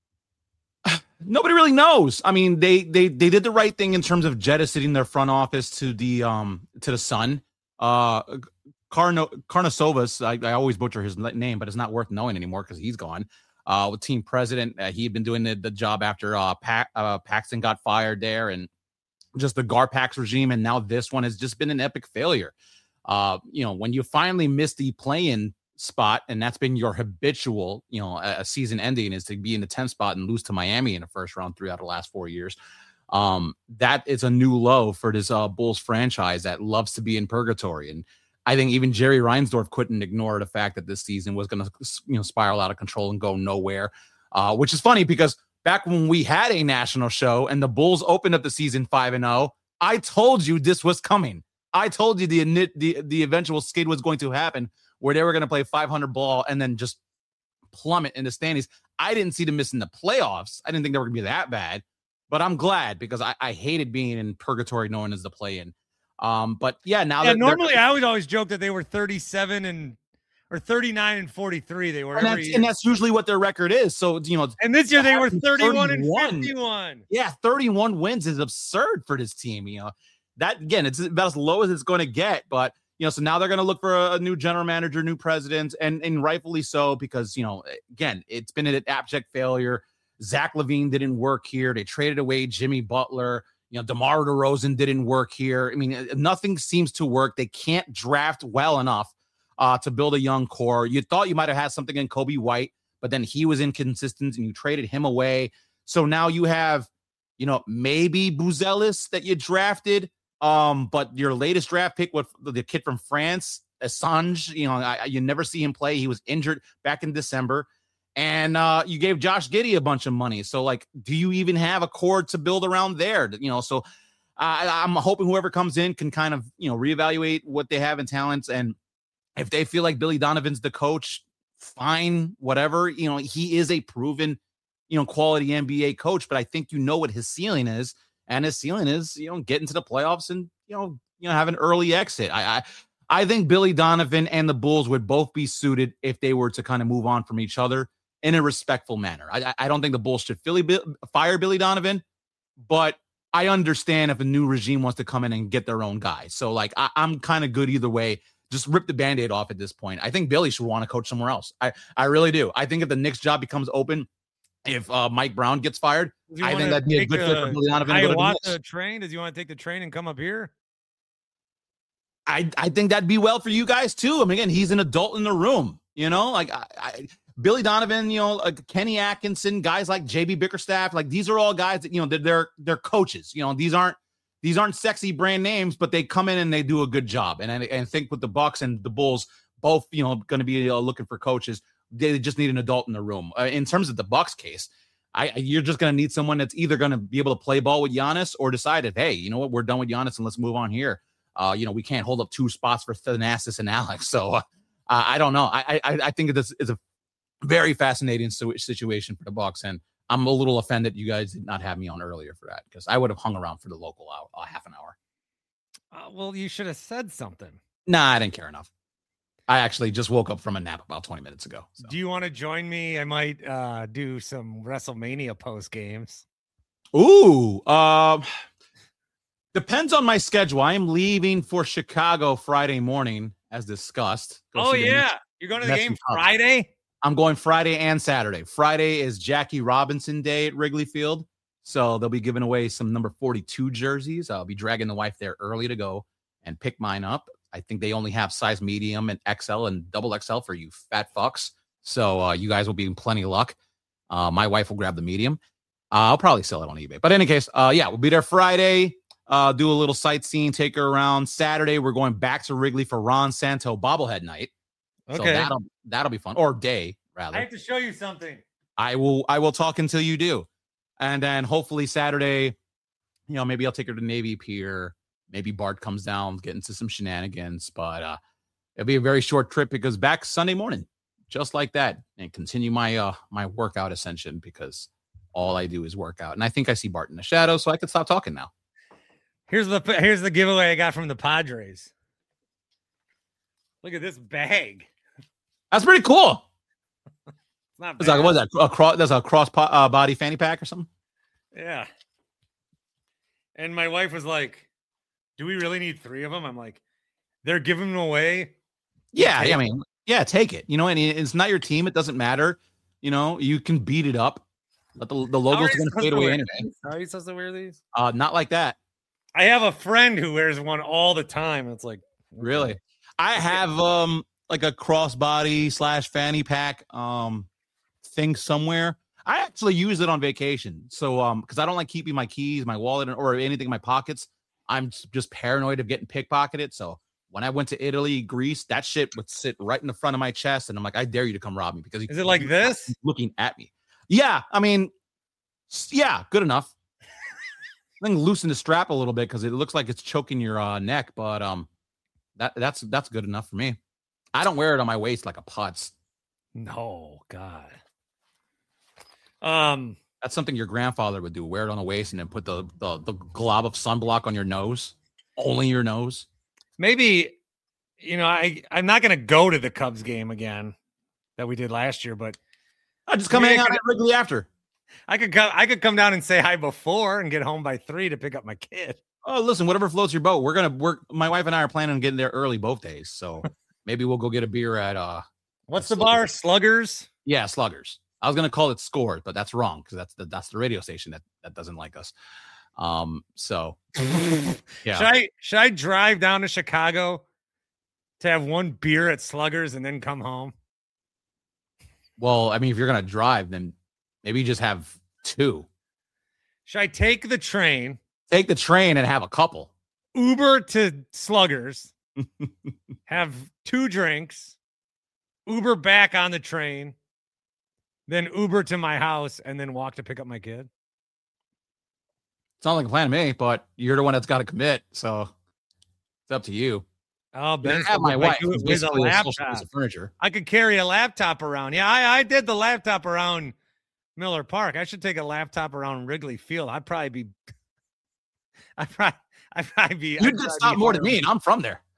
Nobody really knows. I mean, they they they did the right thing in terms of jettisoning their front office to the um to the Sun. Uh, Carno Carnosovas, I, I always butcher his name, but it's not worth knowing anymore because he's gone. Uh, with team president, uh, he had been doing the, the job after uh, pa- uh Paxton got fired there, and just the Garpax regime, and now this one has just been an epic failure. Uh, you know, when you finally miss the play-in spot, and that's been your habitual, you know, a, a season ending is to be in the tenth spot and lose to Miami in the first round three out of the last four years. Um, that is a new low for this uh, Bulls franchise that loves to be in purgatory. And I think even Jerry Reinsdorf couldn't ignore the fact that this season was going to, you know, spiral out of control and go nowhere, uh, which is funny because back when we had a national show and the Bulls opened up the season five and oh, I told you this was coming. I told you the, the, the eventual skid was going to happen, where they were going to play five hundred ball and then just plummet in the standings. I didn't see them missing the playoffs. I didn't think they were going to be that bad, but I'm glad because I, I hated being in purgatory knowing as the play-in. Um, but yeah, now yeah, that normally I would always joke that they were thirty-seven and or thirty-nine and forty-three. They were, and every that's, year. and that's usually what their record is. So, you know, And this year they were thirty-one and thirty-one. fifty-one. Yeah, thirty-one wins is absurd for this team. You know, that again, it's about as low as it's going to get. But you know, so now they're going to look for a, a new general manager, new president, and and rightfully so because you know, again, it's been an abject failure. Zach LaVine didn't work here. They traded away Jimmy Butler. You know, DeMar DeRozan didn't work here. I mean, nothing seems to work. They can't draft well enough uh, to build a young core. You thought you might have had something in Kobe White, but then he was inconsistent and you traded him away. So now you have, you know, maybe Buzelis that you drafted, um, but your latest draft pick was the kid from France, Assange. You know, I, you never see him play. He was injured back in December. And uh, you gave Josh Giddey a bunch of money. So, like, do you even have a core to build around there? You know, so uh, I'm hoping whoever comes in can kind of, you know, reevaluate what they have in talents. And if they feel like Billy Donovan's the coach, fine, whatever. You know, he is a proven, you know, quality N B A coach. But I think you know what his ceiling is. And his ceiling is, you know, get into the playoffs and, you know, you know, have an early exit. I, I, I think Billy Donovan and the Bulls would both be suited if they were to kind of move on from each other in a respectful manner. I, I don't think the Bulls should Philly, fire Billy Donovan, but I understand if a new regime wants to come in and get their own guy. So, like, I, I'm kind of good either way. Just rip the Band-Aid off at this point. I think Billy should want to coach somewhere else. I, I really do. I think if the Knicks job becomes open, if uh, Mike Brown gets fired, I think that'd be a good fit for Billy Donovan. To go to the Knicks. Ayahuasca train? Does he want to take the train and come up here? I, I think that'd be well for you guys too. I mean, again, he's an adult in the room, you know, like I, I Billy Donovan, you know, like Kenny Atkinson, guys like J B Bickerstaff, like these are all guys that, you know, they're, they're, they're coaches, you know, these aren't, these aren't sexy brand names, but they come in and they do a good job. And I, and I think with the Bucks and the Bulls both, you know, going to be uh, looking for coaches. They just need an adult in the room. Uh, in terms of the Bucks case, I you're just going to need someone that's either going to be able to play ball with Giannis or decided, hey, you know what, we're done with Giannis and let's move on here. Uh, you know, we can't hold up two spots for Thanasis and Alex. So uh, I don't know. I, I I think this is a very fascinating situation for the Bucks, and I'm a little offended you guys did not have me on earlier for that because I would have hung around for the local hour, uh, half an hour. Uh, well, you should have said something. Nah, I didn't care enough. I actually just woke up from a nap about twenty minutes ago. So. Do you want to join me? I might uh, do some WrestleMania post games. Ooh, um, depends on my schedule. I am leaving for Chicago Friday morning, as discussed. Go Oh, see the yeah. Mets- You're going to the Mets game and Cubs. Friday? I'm going Friday and Saturday. Friday is Jackie Robinson Day at Wrigley Field. So they'll be giving away some number forty-two jerseys. I'll be dragging the wife there early to go and pick mine up. I think they only have size medium and X L and double X L for you fat fucks. So uh, you guys will be in plenty of luck. Uh, my wife will grab the medium. Uh, I'll probably sell it on eBay. But in any case, uh, yeah, we'll be there Friday. Uh, do a little sightseeing, take her around. Saturday, we're going back to Wrigley for Ron Santo bobblehead night. So Okay. that'll that'll be fun. Or day, rather. I have to show you something. I will I will talk until you do. And then hopefully Saturday, you know, maybe I'll take her to Navy Pier. Maybe Bart comes down, get into some shenanigans. But uh, it'll be a very short trip because back Sunday morning, just like that, and continue my uh my workout ascension because all I do is work out. And I think I see Bart in the shadow, so I can stop talking now. Here's the here's the giveaway I got from the Padres. Look at this bag. That's pretty cool. It's not It's bad. like, what is that? A cross, that's a cross po- uh, body fanny pack or something? Yeah. And my wife was like, do we really need three of them? I'm like, they're giving them away. Yeah, Take I mean, yeah, take it. You know, and it's not your team. It doesn't matter. You know, you can beat it up. But the, the How are logo's you going to supposed fade to away wear anyway. these? How are you supposed to wear these? Uh, not like that. I have a friend who wears one all the time. It's like, Really? I have um like a crossbody slash fanny pack um thing somewhere. I actually use it on vacation. So um because I don't like keeping my keys, my wallet, or anything in my pockets. I'm just paranoid of getting pickpocketed. So when I went to Italy, Greece, that shit would sit right in the front of my chest, and I'm like, I dare you to come rob me because Is it like this? looking at me? Yeah, I mean, s- yeah, good enough. I think loosen the strap a little bit because it looks like it's choking your uh, neck, but um, that that's that's good enough for me. I don't wear it on my waist like a putz. No, God. Um, That's something your grandfather would do. Wear it on the waist and then put the the, the glob of sunblock on your nose, only your nose. maybe, you know, I, I'm not going to go to the Cubs game again that we did last year, but I just come maybe hang I out could- at Wrigley after. I could come. I could come down and say hi before and get home by three to pick up my kid. Oh, listen, whatever floats your boat. We're gonna work. My wife and I are planning on getting there early both days, so maybe we'll go get a beer at uh. What's the bar? Sluggers. Yeah, Sluggers. I was gonna call it Scores, but that's wrong because that's the that's the radio station that that doesn't like us. Um. So yeah. Should I should I drive down to Chicago to have one beer at Sluggers and then come home? Well, I mean, if you're gonna drive, then maybe you just have two. Should I take the train, Take the train and have a couple. Uber to Sluggers, have two drinks, Uber back on the train, then Uber to my house, and then walk to pick up my kid? Sounds like a plan to me, but you're the one that's got to commit, so it's up to you. Oh, You Ben, have my wife, do it who's with a basically a social piece laptop. of furniture. I could carry a laptop around. Yeah, I, I did the laptop around Miller Park. I should take a laptop around Wrigley Field. I'd probably be. I'd probably. I'd probably be. I'd You'd probably get stopped be more than horrible. me, and I'm from there.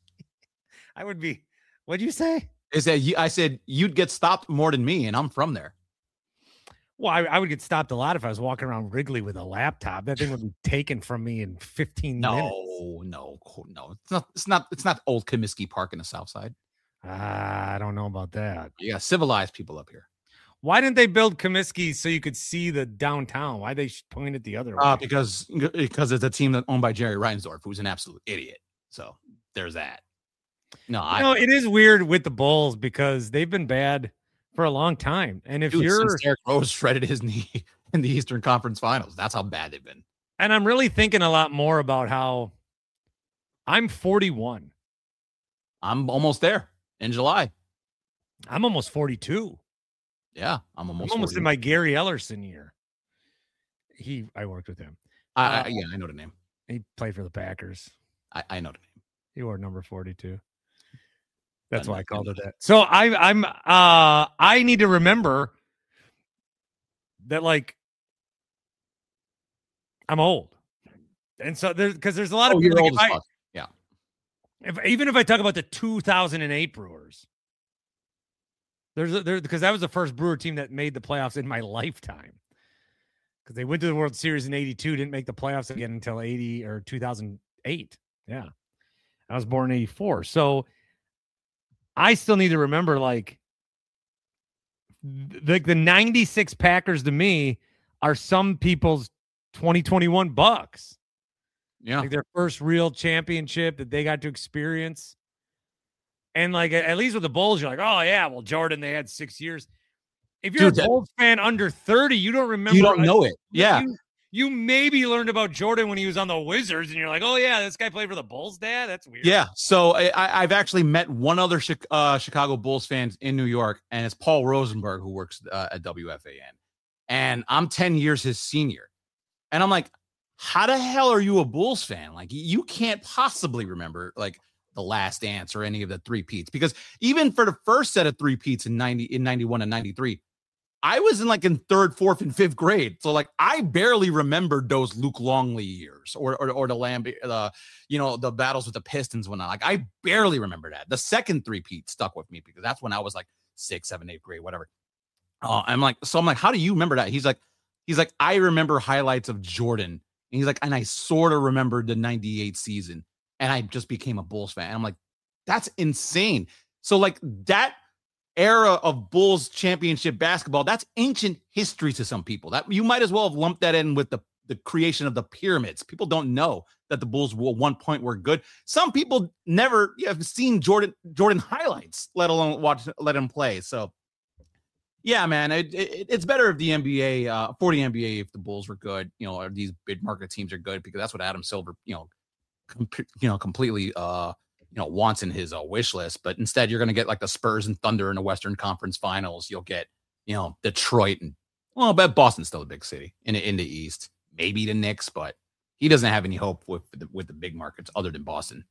I would be. What'd you say? Is that you? I said you'd get stopped more than me, and I'm from there. Well, I, I would get stopped a lot if I was walking around Wrigley with a laptop. That thing would be taken from me in fifteen No, minutes. no, no. It's not. It's not. It's not Old Comiskey Park in the South Side. Ah, I don't know about that. You got civilized people up here. Why didn't they build Comiskey so you could see the downtown? Why they point it the other way? Uh, because because it's a team that owned by Jerry Reinsdorf, who's an absolute idiot. So there's that. No, I You know, it is weird with the Bulls because they've been bad for a long time. And if dude, you're, since Derrick Rose shredded his knee in the Eastern Conference Finals, that's how bad they've been. and I'm really thinking a lot more about how I'm forty-one. I'm almost there. in July. I'm almost forty-two. Yeah, I'm almost I'm almost forty. in my Gary Ellerson year. He, I worked with him. I, Uh, I, yeah, I know the name. He played for the Packers. I, I know the name. He wore number forty-two. That's I why know- I called it that. So I, I'm, uh, I need to remember that, like, I'm old, and so there's because there's a lot of Oh, people. you're Like, old if as I- fuck. Yeah. If, even if I talk about the two thousand eight Brewers, there's a, there because that was the first Brewer team that made the playoffs in my lifetime. Because they went to the World Series in eighty-two, didn't make the playoffs again until eighty or two thousand eight. Yeah, I was born in eighty-four, so I still need to remember, like, like the ninety-six Packers to me are some people's twenty twenty-one Bucks. Yeah. Like their first real championship that they got to experience. And like, at least with the Bulls, you're like, oh yeah, well, Jordan, they had six years. If you're Dude, a that- Bulls fan under thirty, you don't remember. You don't know it. Yeah. You, you maybe learned about Jordan when he was on the Wizards, and you're like, oh yeah, this guy played for the Bulls, Dad? That's weird. Yeah. So I, I- I've actually met one other Chi- uh, Chicago Bulls fan in New York, and it's Paul Rosenberg, who works uh, at W F A N. And I'm ten years his senior. And I'm like, how the hell are you a Bulls fan? Like, you can't possibly remember, like, the Last Dance or any of the three-peats. Because even for the first set of three-peats in ninety, in ninety-one and ninety-three, I was in like in third, fourth, and fifth grade. So like I barely remembered those Luke Longley years or or, or the Lamb, uh, you know, the battles with the Pistons when I like I barely remember that. The second three-peat stuck with me because that's when I was like sixth, seventh, eighth grade, whatever. Uh, I'm like, so I'm like, how do you remember that? He's like, he's like, I remember highlights of Jordan. And he's like, and I sort of remembered the ninety-eight season, and I just became a Bulls fan. And I'm like, that's insane. So like that era of Bulls championship basketball, that's ancient history to some people. That you might as well have lumped that in with the, the creation of the pyramids. People don't know that the Bulls at one point were good. Some people never have seen Jordan Jordan highlights, let alone watch let him play. So yeah, man, it, it, it's better if the N B A uh, for the N B A if the Bulls were good, you know, or these big market teams are good, because that's what Adam Silver, you know, com- you know, completely uh you know, wants in his uh, wish list. But instead, you're going to get like the Spurs and Thunder in the Western Conference Finals. You'll get, you know, Detroit and, well, but Boston's still a big city in, in the East. Maybe the Knicks, but he doesn't have any hope with the, with the big markets other than Boston.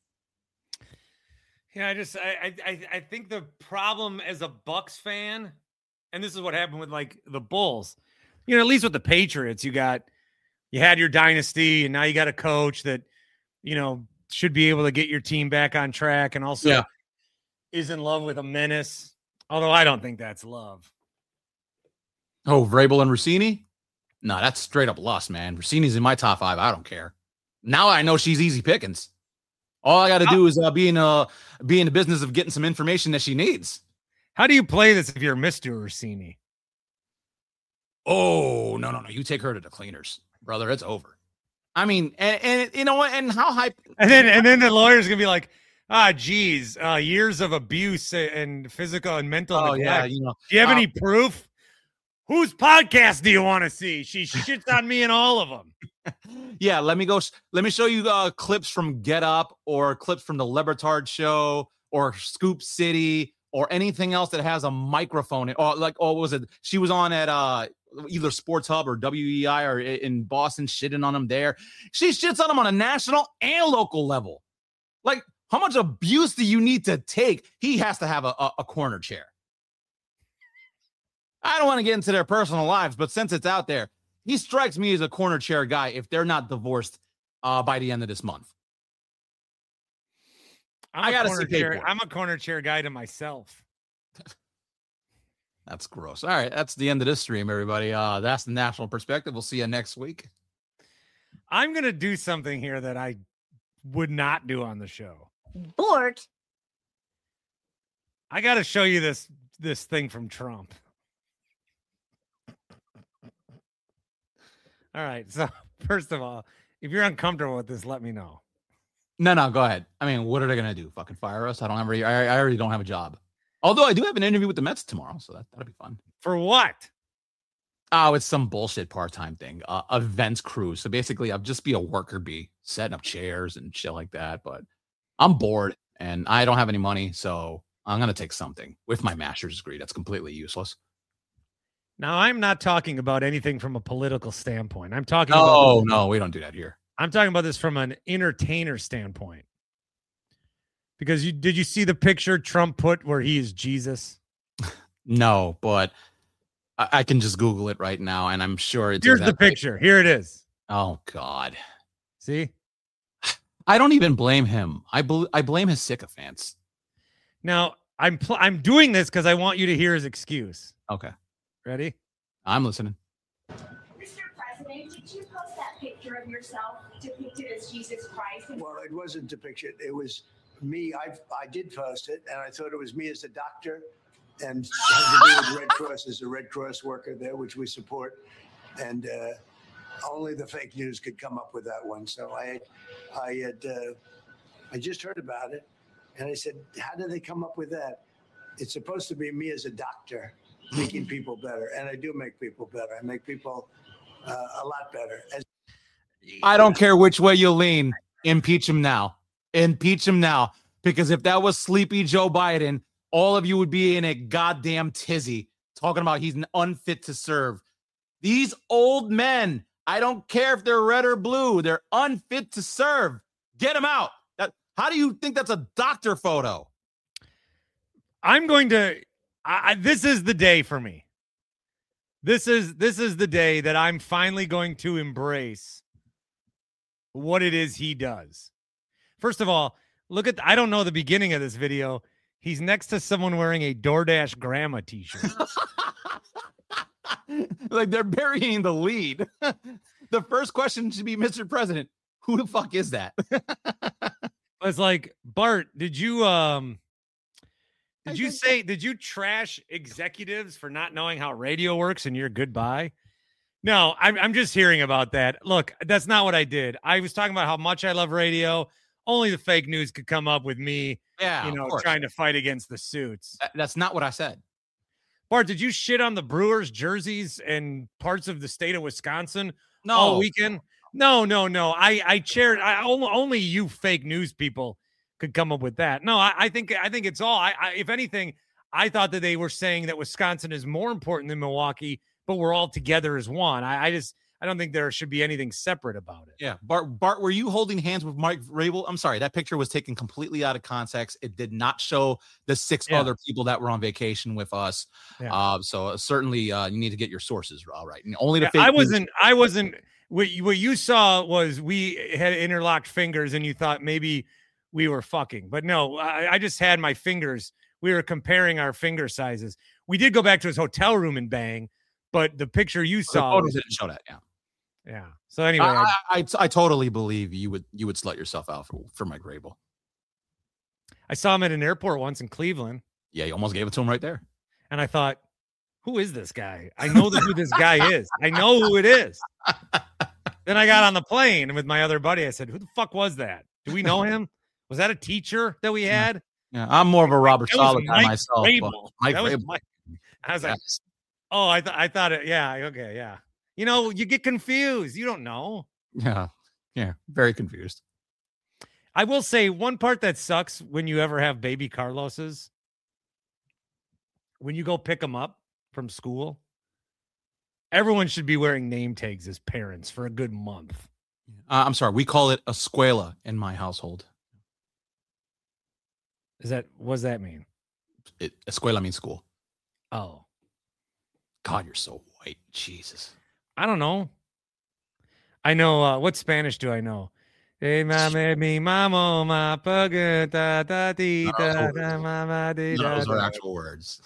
Yeah, I just I I I think the problem as a Bucks fan, and this is what happened with like the Bulls, you know, at least with the Patriots, you got you had your dynasty, and now you got a coach that, you know, should be able to get your team back on track, and also Yeah. is in love with a menace. Although I don't think that's love. Oh, Vrabel and Rossini? No, that's straight up lust, man. Rossini's in my top five. I don't care. Now I know she's easy pickings. All I got to do is uh, be in uh be in the business of getting some information that she needs. How do you play this if you're Mister Rossini? Oh, no, no, no. You take her to the cleaners, brother. It's over. I mean, and, and you know what? And how high? And then and then the lawyer's gonna be like, ah, geez, uh, years of abuse and physical and mental. Oh, neglect. yeah, you know, Do you have uh, any proof? Whose podcast do you want to see? She shits on me in all of them. Yeah, let me go. Let me show you uh, clips from Get Up or clips from the Lebertard Show or Scoop City or anything else that has a microphone. Or like, oh, what was it? She was on at uh, either Sports Hub or W E I or in Boston, shitting on him there. She shits on him on a national and local level. Like, how much abuse do you need to take? He has to have a, a, a corner chair. I don't want to get into their personal lives, but since it's out there, he strikes me as a corner chair guy if they're not divorced uh, by the end of this month. I'm I a gotta corner see chair. paperwork. I'm a corner chair guy to myself. That's gross. All right, that's the end of this stream, everybody. Uh, that's the National Perspective. We'll see you next week. I'm gonna do something here that I would not do on the show. Bort. I got to show you this this thing from Trump. All right. So first of all, if you're uncomfortable with this, let me know. No, no, go ahead. I mean, what are they gonna do? Fucking fire us? I don't ever. I, I already don't have a job. Although I do have an interview with the Mets tomorrow, so that that'll be fun. For what? Oh, it's some bullshit part-time thing. Uh, events crew. So basically, I'll just be a worker bee, setting up chairs and shit like that. But I'm bored and I don't have any money, so I'm gonna take something with my master's degree. That's completely useless. Now, I'm not talking about anything from a political standpoint. I'm talking no, about. Oh, no, we don't do that here. I'm talking about this from an entertainer standpoint. Because you did you see the picture Trump put where he is Jesus? No, but I, I can just Google it right now, and I'm sure it's. Here's exactly- the picture. Here it is. Oh God. See? I don't even blame him. I bl- I blame his sycophants. Now, I'm pl- I'm doing this because I want you to hear his excuse. Okay. Ready? I'm listening. Mister President, did you post that picture of yourself depicted as Jesus Christ? Well, it wasn't depicted. It was me. I I did post it, and I thought it was me as a doctor, and had to do with Red Cross as a Red Cross worker there, which we support. And uh, only the fake news could come up with that one. So I, I had, uh, I just heard about it, and I said, "How did they come up with that?" It's supposed to be me as a doctor, making people better, and I do make people better. I make people uh, a lot better. As- I don't care which way you lean. Impeach him now. Impeach him now. Because if that was sleepy Joe Biden, all of you would be in a goddamn tizzy talking about he's unfit to serve. These old men, I don't care if they're red or blue, they're unfit to serve. Get them out. That, how do you think that's a doctor photo? I'm going to. I, I, this is the day for me. This is this is the day that I'm finally going to embrace what it is he does. First of all, look at. I don't know the beginning of this video. He's next to someone wearing a DoorDash grandma t-shirt. Like they're burying the lead. The first question should be, Mister President, who the fuck is that? It's like, Bart, did you um did you say did you trash executives for not knowing how radio works and you're goodbye? No, I'm I'm just hearing about that. Look, that's not what I did. I was talking about how much I love radio. Only the fake news could come up with me, Yeah, you of know, course. trying to fight against the suits. That- That's not what I said. Bart, did you shit on the Brewers jerseys and parts of the state of Wisconsin No. all weekend? No, no, no. I I chaired. I only, only you fake news people could come up with that. No, I, I think I think it's all. I, I if anything, I thought that they were saying that Wisconsin is more important than Milwaukee, but we're all together as one. I, I just I don't think there should be anything separate about it. Yeah, Bart, Bart, were you holding hands with Mike Vrabel? I'm sorry, that picture was taken completely out of context. It did not show the six Yeah. other people that were on vacation with us. Yeah. Uh, so certainly, uh, you need to get your sources all right. And only the Yeah, fake I news- wasn't. I wasn't. What you, what you saw was we had interlocked fingers, and you thought maybe we were fucking. But no, I, I just had my fingers. We were comparing our finger sizes. We did go back to his hotel room and bang, but the picture you The saw. photos was- didn't show that. Yeah. yeah. So anyway, I, I, I, I, I totally believe you would you would slut yourself out for, for Mike Vrabel. I saw him at an airport once in Cleveland, Yeah, you almost gave it to him right there. and I thought, who is this guy? I know that who this guy is. I know who it is. Then I got on the plane with my other buddy. I said, who the fuck was that? Do we know him? Was that a teacher that we had? Yeah, I'm more of a Robert That was Saleh guy Mike myself. Vrabel. but Mike That was Vrabel. Mike. I was like, Yes. oh, I thought I thought it. Yeah, okay, yeah. You know, you get confused. You don't know. Yeah, yeah, very confused. I will say one part that sucks when you ever have baby Carloses, when you go pick them up from school, everyone should be wearing name tags as parents for a good month. Uh, I'm sorry, we call it escuela in my household. Is that what does that mean? It, escuela means school. Oh, God, you're so white. Jesus. I don't know. I know uh, what Spanish do I know? Hey, mame, mi mamo, ma paga, da da di None of da those da words. mama di None of da. those are da. actual words.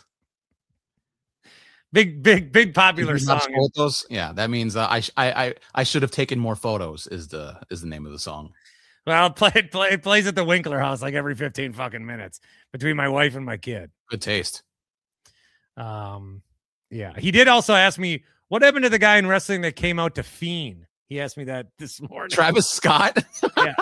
Big, big, big popular Did you not song. quote those? Yeah, that means uh, I, sh- I I I should have taken more photos. Is the is the name of the song? Well, it, play, it, play, it plays at the Winkler house like every fifteen fucking minutes between my wife and my kid. Good taste. Um, yeah. He did also ask me, what happened to the guy in wrestling that came out to Fiend? He asked me that this morning. Travis Scott. Yeah.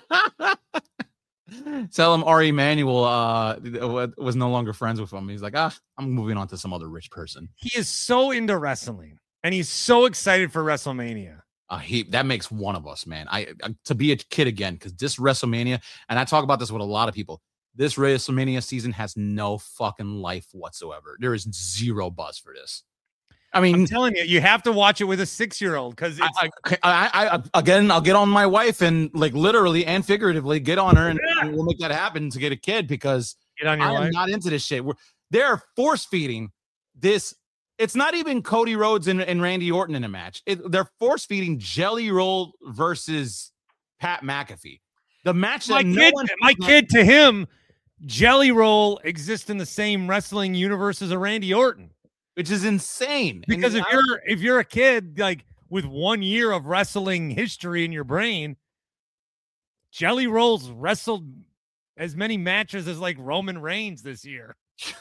Tell him Ari Emanuel uh was no longer friends with him. He's like, ah, I'm moving on to some other rich person. He is so into wrestling and he's so excited for WrestleMania. Uh, he that makes one of us, man. I, I to be a kid again because this WrestleMania, and I talk about this with a lot of people. this WrestleMania season has no fucking life whatsoever. There is zero buzz for this. I mean, I'm telling you, you have to watch it with a six-year-old because it's. I, I, I, I, again, I'll get on my wife and like literally and figuratively get on her, and Yeah. we'll make that happen to get a kid because Get on your I am wife. not into this shit. We're, they're force feeding this. It's not even Cody Rhodes and, and Randy Orton in a match. It, they're force feeding Jelly Roll versus Pat McAfee. The match that My no kid, one my kid, to him, Jelly Roll exists in the same wrestling universe as a Randy Orton, which is insane. Because And if I- you're if you're a kid like with one year of wrestling history in your brain, Jelly Roll's wrestled as many matches as like Roman Reigns this year.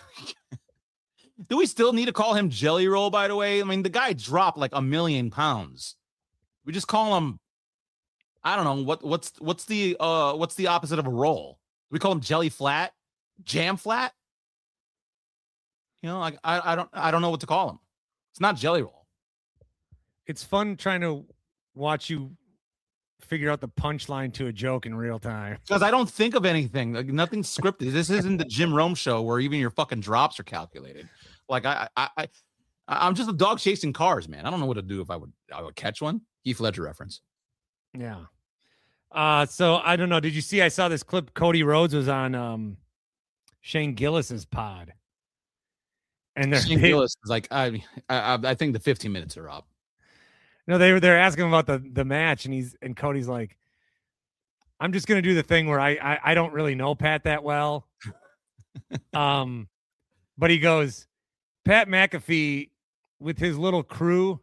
Do we still need to call him Jelly Roll, by the way? I mean, the guy dropped like a million pounds. We just call him, I don't know, what what's what's the uh what's the opposite of a roll? Do we call him Jelly Flat? Jam Flat? You know, like I, I don't I don't know what to call him. It's not Jelly Roll. It's fun trying to watch you figure out the punchline to a joke in real time. Because I don't think of anything. Like nothing's scripted. This isn't the Jim Rome show where even your fucking drops are calculated. Like I, I, I, I'm just a dog chasing cars, man. I don't know what to do if I would, I would catch one. Heath Ledger reference. Yeah. Uh, so I don't know. Did you see? I saw this clip. Cody Rhodes was on um, Shane Gillis's pod, and they're Shane they- Gillis is like, I, I, I think the fifteen minutes are up. No, they were they're asking him about the the match, and he's and Cody's like, I'm just gonna do the thing where I I, I don't really know Pat that well. um, but he goes, Pat McAfee with his little crew,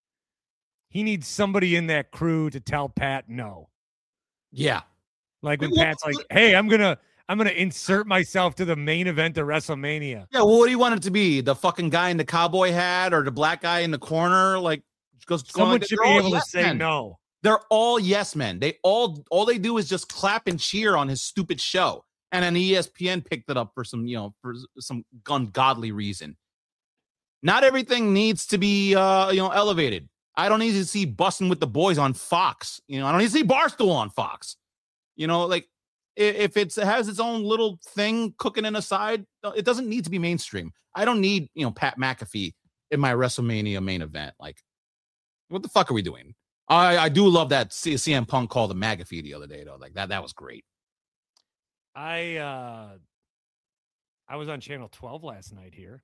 he needs somebody in that crew to tell Pat no. Yeah. Like when Well, Pat's like, hey, I'm gonna I'm gonna insert myself to the main event of WrestleMania. Yeah. Well, what do you want it to be? The fucking guy in the cowboy hat or the black guy in the corner? Like, goes Someone going, should they're be all able to yes say men. no. They're all yes men. They all all they do is just clap and cheer on his stupid show. And then E S P N picked it up for some, you know, for some ungodly reason. Not everything needs to be uh, you know, elevated. I don't need to see Bustin' with the Boys on Fox. You know, I don't need to see Barstool on Fox. You know, like i- if it's, it has its own little thing cooking in a side, it doesn't need to be mainstream. I don't need, you know, Pat McAfee in my WrestleMania main event. Like, what the fuck are we doing? I, I do love that C- CM Punk called the McAfee the other day, though. Like that, that was great. I uh I was on channel twelve last night here.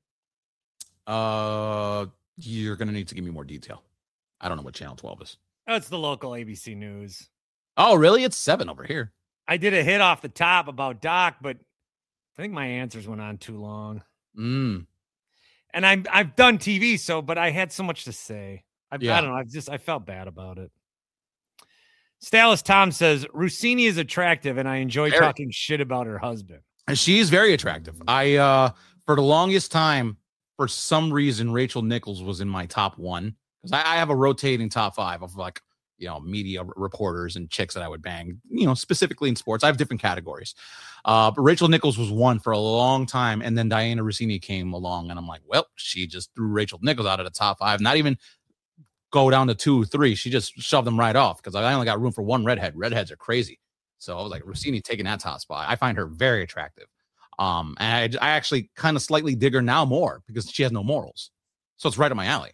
Uh, you're gonna need to give me more detail. I don't know what channel twelve is. That's the local A B C News. Oh, really? It's seven over here. I did a hit off the top about Doc, but I think my answers went on too long. Mm. And I'm I've done T V, so but I had so much to say. I, Yeah. I don't know. I just I felt bad about it. Stalis Tom says Rossini is attractive, and I enjoy Very. talking shit about her husband. And she's very attractive. I uh for the longest time, for some reason, Rachel Nichols was in my top one because I, I have a rotating top five of like, you know, media r- reporters and chicks that I would bang, you know, specifically in sports. I have different categories. Uh, but Rachel Nichols was one for a long time. And then Diana Rossini came along and I'm like, well, she just threw Rachel Nichols out of the top five, not even go down to two, three. She just shoved them right off because I only got room for one redhead. Redheads are crazy. So I was like, Rossini taking that top spot. I find her very attractive. Um, and I, I actually kind of slightly dig her now more because she has no morals. So it's right up my alley.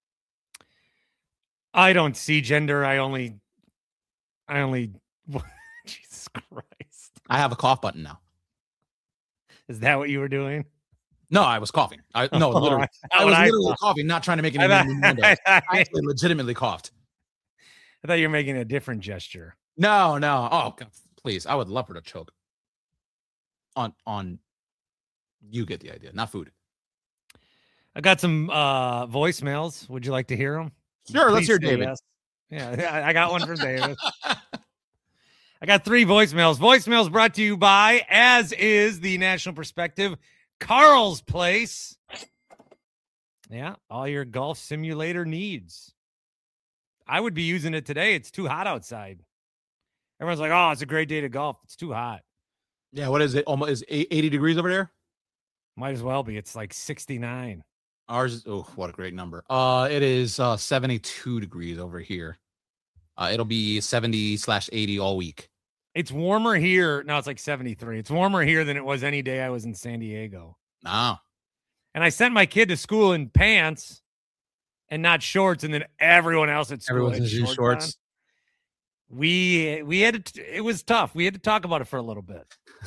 I don't see gender. I only, I only, Jesus Christ. I have a cough button now. Is that what you were doing? No, I was coughing. I no, Oh, literally. I- I was I literally thought- coughing, not trying to make any I thought- innuendos. I actually legitimately coughed. I thought you were making a different gesture. No, no. Oh, God, please. I would love her to choke. On on you get the idea, not food. I got some uh voicemails. Would you like to hear them? Sure, let's hear David. Yeah, I I got one from David. I got three voicemails. Voicemails brought to you by, as is the National Perspective, Carl's Place. Yeah, all your golf simulator needs. I would be using it today. It's too hot outside. Everyone's like, oh, it's a great day to golf. It's too hot. Yeah, what is it? Almost is eighty degrees over there? Might as well be. It's like sixty-nine. Ours is, oh, what a great number. Uh, it is uh seventy-two degrees over here. Uh, it'll be seventy slash eighty all week. It's warmer here. No, it's like seventy-three. It's warmer here than it was any day I was in San Diego. No. And I sent my kid to school in pants and not shorts, and then everyone else at school Everyone's had in shorts. shorts. On. We we had to, it was tough. We had to talk about it for a little bit.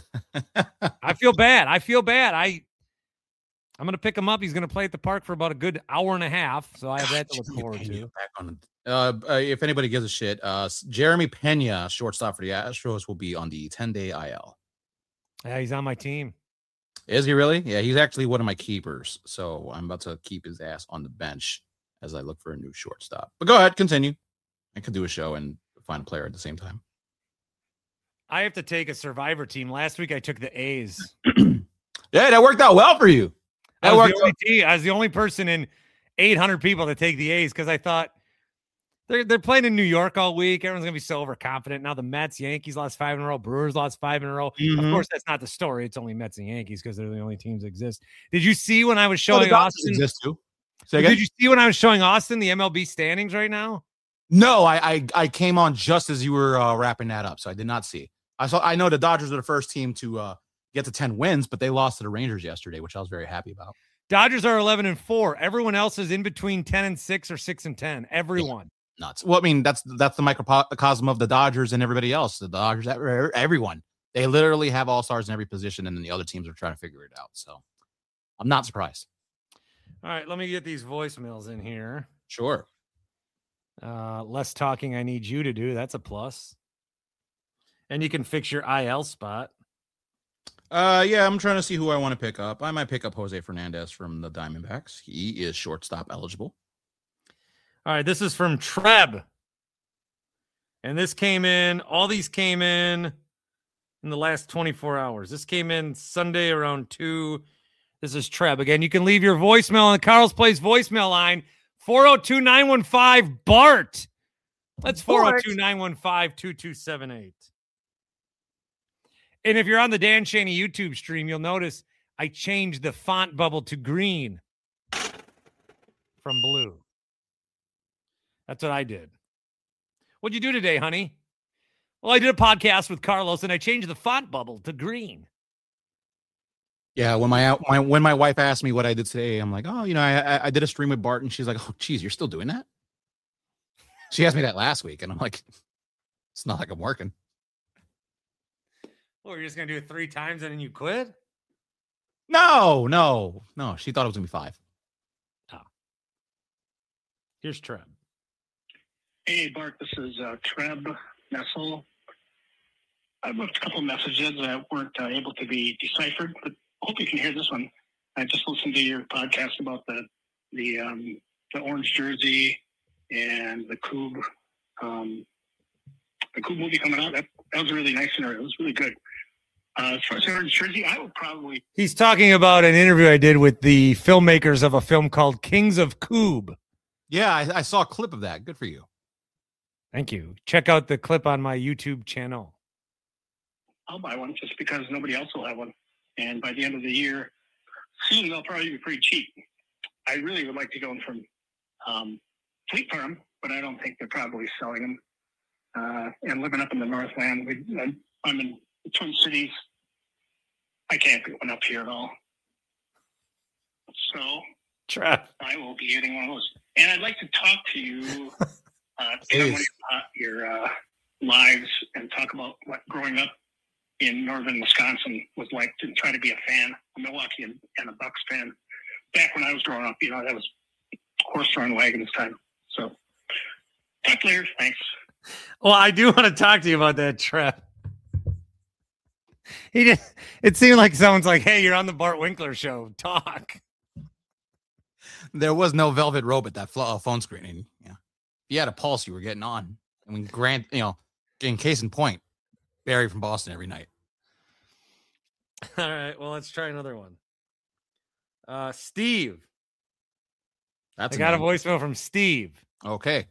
I feel bad. I feel bad. I I'm gonna pick him up. He's gonna play at the park for about a good hour and a half. So I have that to look forward to. Back on, uh, uh, if anybody gives a shit, uh, Jeremy Pena, shortstop for the Astros, will be on the ten-day I L. Yeah, he's on my team. Is he really? Yeah, he's actually one of my keepers. So I'm about to keep his ass on the bench as I look for a new shortstop. But go ahead, continue. I could do a show and find a player at the same time. I have to take a Survivor team. Last week I took the A's. Yeah, that worked out well for you. That I was, worked the only out. team, I was the only person in eight hundred people to take the A's because I thought they're they're playing in New York all week. Everyone's gonna be so overconfident. Now the Mets, Yankees lost five in a row. Brewers lost five in a row. Mhm. Of course, that's not the story. It's only Mets and Yankees because they're the only teams that exist. Did you see when I was Well, the showing Dodgers Austin? exist too. Say again? Did you see when I was showing Austin the M L B standings right now? No, I, I I came on just as you were uh, wrapping that up, so I did not see. I saw. I know the Dodgers are the first team to uh, get to ten wins, but they lost to the Rangers yesterday, which I was very happy about. Dodgers are eleven and four. Everyone else is in between ten and six or six and ten. Everyone. Nuts. Well, I mean, that's that's the microcosm of the Dodgers and everybody else. The Dodgers, everyone. They literally have all stars in every position, and then the other teams are trying to figure it out. So I'm not surprised. All right, let me get these voicemails in here. Sure. Uh, less talking I need you to do. That's a plus. And you can fix your I L spot. Uh, yeah, I'm trying to see who I want to pick up. I might pick up Jose Fernandez from the Diamondbacks. He is shortstop eligible. All right, this is from Treb. And this came in, all these came in in the last twenty-four hours. This came in Sunday around two. This is Treb. Again, you can leave your voicemail on the Carl's Place voicemail line, four oh two, nine one five, BART. That's four oh two, nine one five, two two seven eight. And if you're on the Dan Shaney YouTube stream, you'll notice I changed the font bubble to green from blue. That's what I did. What'd you do today, honey? Well, I did a podcast with Carlos, and I changed the font bubble to green. Yeah, when my, my when my wife asked me what I did today, I'm like, oh, you know, I I did a stream with Bart, and she's like, oh, geez, you're still doing that? She asked me that last week, and I'm like, it's not like I'm working. Well, you're just gonna do it three times and then you quit? No, no, no. She thought it was gonna be five. Oh. Here's Treb. Hey, Bart, this is uh, Treb Nessel. I left a couple of messages that weren't uh, able to be deciphered, but I hope you can hear this one. I just listened to your podcast about the the um, the orange jersey and the Coob um, the Coob movie coming out. That that was a really nice scenario. It was really good. Uh, as far as the orange jersey, I would probably. He's talking about an interview I did with the filmmakers of a film called Kings of Coob. Yeah, I, I saw a clip of that. Good for you. Thank you. Check out the clip on my YouTube channel. I'll buy one just because nobody else will have one. And by the end of the year, soon they'll probably be pretty cheap. I really would like to go in from um, Fleet Farm, but I don't think they're probably selling them. Uh, and living up in the Northland, we, I'm in the Twin Cities. I can't get one up here at all. So Trap. I will be getting one of those. And I'd like to talk to you uh, in one of your uh, lives and talk about what growing up in northern Wisconsin was like to try to be a fan, a Milwaukee and, and a Bucks fan. Back when I was growing up, you know, that was horse-drawn wagons time. So, talk later. Thanks. Well, I do want to talk to you about that trap. He did. It seemed like someone's like, "Hey, you're on the Bart Winkler show. Talk." There was no velvet rope at that fl- phone screen. And, yeah, if you had a pulse, you were getting on. I mean, Grant, you know, in case in point, Barry from Boston every night. All right. Well, let's try another one. Uh, Steve. That's I got a name. voicemail from Steve. Okay.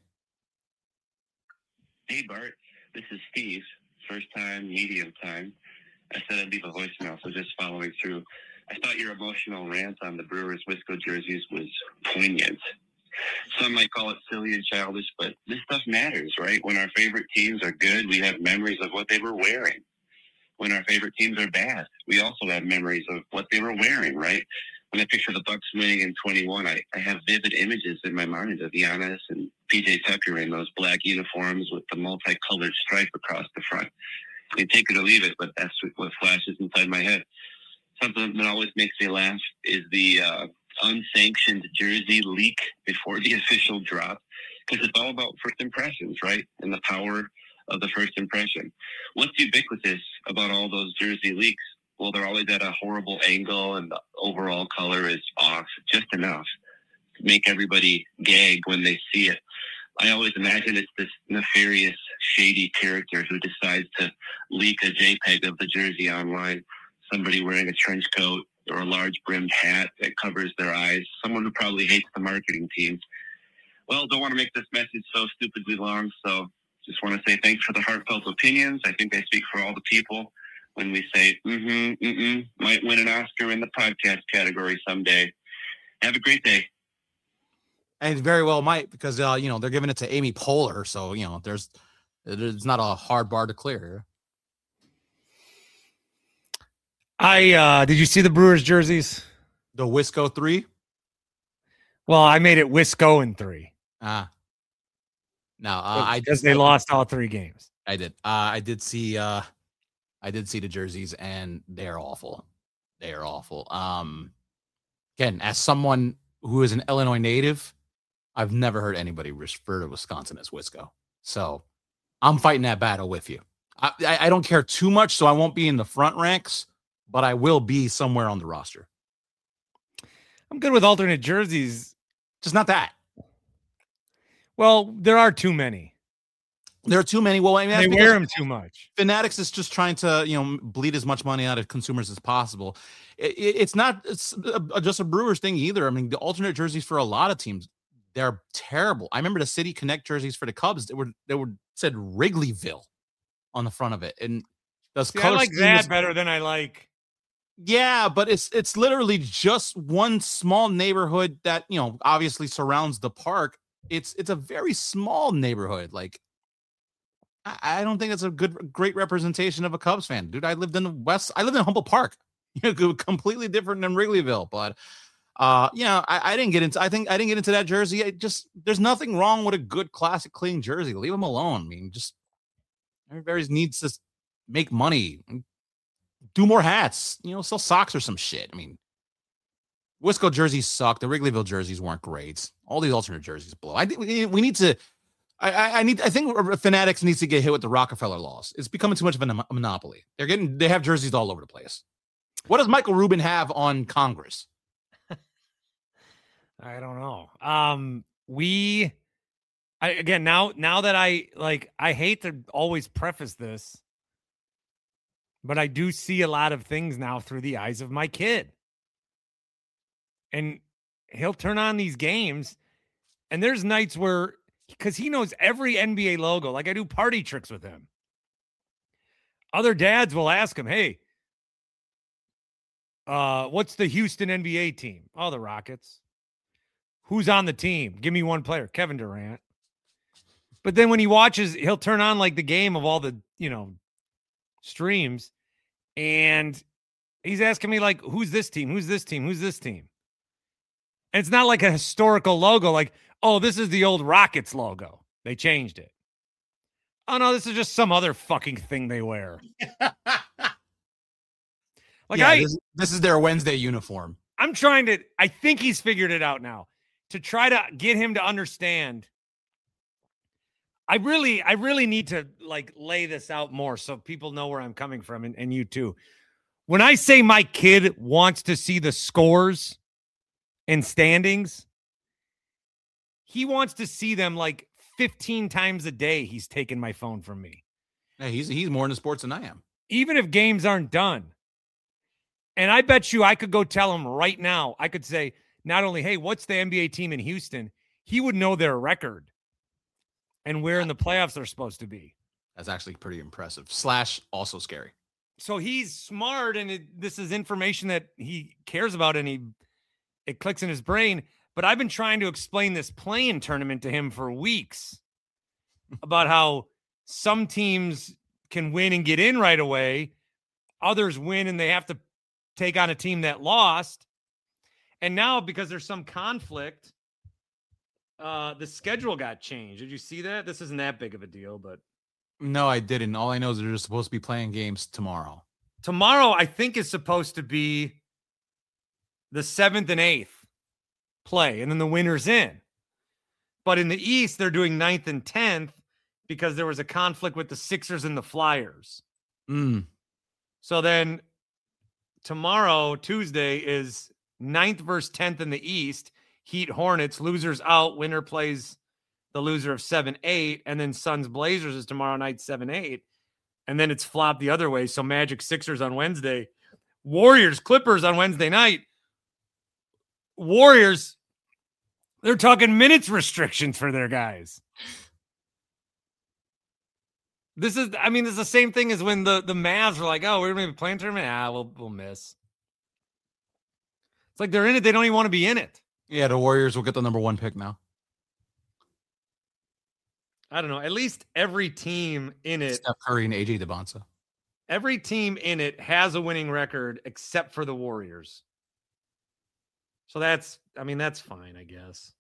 Hey, Bart. This is Steve. First time, medium time. I said I'd leave a voicemail, so just following through. I thought your emotional rant on the Brewers Wisco jerseys was poignant. Some might call it silly and childish, but this stuff matters, right? When our favorite teams are good, we have memories of what they were wearing. When our favorite teams are bad, we also have memories of what they were wearing, right? When I picture the Bucks winning in twenty-one, I, I have vivid images in my mind of Giannis and P J Tucker in those black uniforms with the multicolored stripe across the front. I mean, take it or leave it, but that's what flashes inside my head. Something that always makes me laugh is the uh, unsanctioned jersey leak before the official drop, because it's all about first impressions, right? And the power of the first impression. What's ubiquitous about all those jersey leaks? Well, they're always at a horrible angle and the overall color is off just enough to make everybody gag when they see it. I always imagine it's this nefarious, shady character who decides to leak a JPEG of the jersey online. Somebody wearing a trench coat or a large brimmed hat that covers their eyes. Someone who probably hates the marketing team. Well, don't want to make this message so stupidly long, so just want to say thanks for the heartfelt opinions. I think I speak for all the people when we say, mm-hmm, mm-mm, might win an Oscar in the podcast category someday. Have a great day. And very well might, because, uh, you know, they're giving it to Amy Poehler. So, you know, there's, it's not a hard bar to clear. I, uh, did you see the Brewers jerseys? The Wisco three? Well, I made it Wisco in three. Ah. No, uh, I because they lost all three games. I did. Uh, I did see, uh, I did see the jerseys, and they're awful. They are awful. Um, again, as someone who is an Illinois native, I've never heard anybody refer to Wisconsin as Wisco. So I'm fighting that battle with you. I, I, I don't care too much, so I won't be in the front ranks, but I will be somewhere on the roster. I'm good with alternate jerseys. Just not that. Well, there are too many. There are too many. Well, I mean, they wear them too much. Fanatics is just trying to, you know, bleed as much money out of consumers as possible. It, it, it's not it's a, just a Brewers thing either. I mean, the alternate jerseys for a lot of teams, they're terrible. I remember the City Connect jerseys for the Cubs that were they were said Wrigleyville on the front of it, and those See, I color like that schemes- better than I like. Yeah, but it's it's literally just one small neighborhood that, you know, obviously surrounds the park. It's it's a very small neighborhood. Like, I, I don't think it's a good great representation of a Cubs fan, dude. I lived in the West. I lived in Humboldt Park, you know, completely different than Wrigleyville. But uh, yeah, I, I didn't get into. I think I didn't get into that jersey. I just there's nothing wrong with a good classic clean jersey. Leave them alone. I mean, just everybody needs to make money. Do more hats, you know, sell socks or some shit. I mean, Wisco jerseys suck. The Wrigleyville jerseys weren't great. All these alternate jerseys blow. I think we need to. I, I, I need. I think Fanatics needs to get hit with the Rockefeller laws. It's becoming too much of a monopoly. They're getting. They have jerseys all over the place. What does Michael Rubin have on Congress? I don't know. Um, we, I again now now that I like, I hate to always preface this. But I do see a lot of things now through the eyes of my kid. And he'll turn on these games, and there's nights where, because he knows every N B A logo, like I do party tricks with him. Other dads will ask him, hey, uh, what's the Houston N B A team? Oh, the Rockets. Who's on the team? Give me one player, Kevin Durant. But then when he watches, he'll turn on like the game of all the, you know, streams, and he's asking me like, who's this team? Who's this team? Who's this team? And it's not like a historical logo, like, oh, this is the old Rockets logo. They changed it. Oh no, this is just some other fucking thing they wear. Like yeah, I this, this is their Wednesday uniform. I'm trying to, I think he's figured it out now, to try to get him to understand. I really, I really need to like lay this out more so people know where I'm coming from, and, and you too. When I say my kid wants to see the scores and standings, he wants to see them like fifteen times a day. He's taken my phone from me. Hey, he's he's more into sports than I am. Even if games aren't done. And I bet you I could go tell him right now, I could say, not only, hey, what's the N B A team in Houston? He would know their record and where in the playoffs they're supposed to be. That's actually pretty impressive. Slash also scary. So he's smart, and it, this is information that he cares about, and he it clicks in his brain. But I've been trying to explain this play-in tournament to him for weeks about how some teams can win and get in right away. Others win and they have to take on a team that lost. And now, because there's some conflict, uh, the schedule got changed. Did you see that? This isn't that big of a deal, but No, I didn't. All I know is they're just supposed to be playing games tomorrow. Tomorrow, I think, is supposed to be the seventh and eighth play, and then the winner's in. But in the East, they're doing ninth and tenth because there was a conflict with the Sixers and the Flyers. Mm. So then tomorrow, Tuesday, is ninth versus tenth in the East. Heat Hornets, losers out, winner plays the loser of seven eight, and then Suns Blazers is tomorrow night, seven eight. And then it's flopped the other way. So Magic Sixers on Wednesday. Warriors Clippers on Wednesday night. Warriors, they're talking minutes restrictions for their guys. This is, I mean, it's the same thing as when the, the Mavs were like, oh, we're going to be playing tournament. Ah, we'll, we'll miss. It's like they're in it. They don't even want to be in it. Yeah, the Warriors will get the number one pick now. I don't know. At least every team in it. Steph Curry and A J Devonta. Every team in it has a winning record except for the Warriors. So that's, I mean, that's fine, I guess.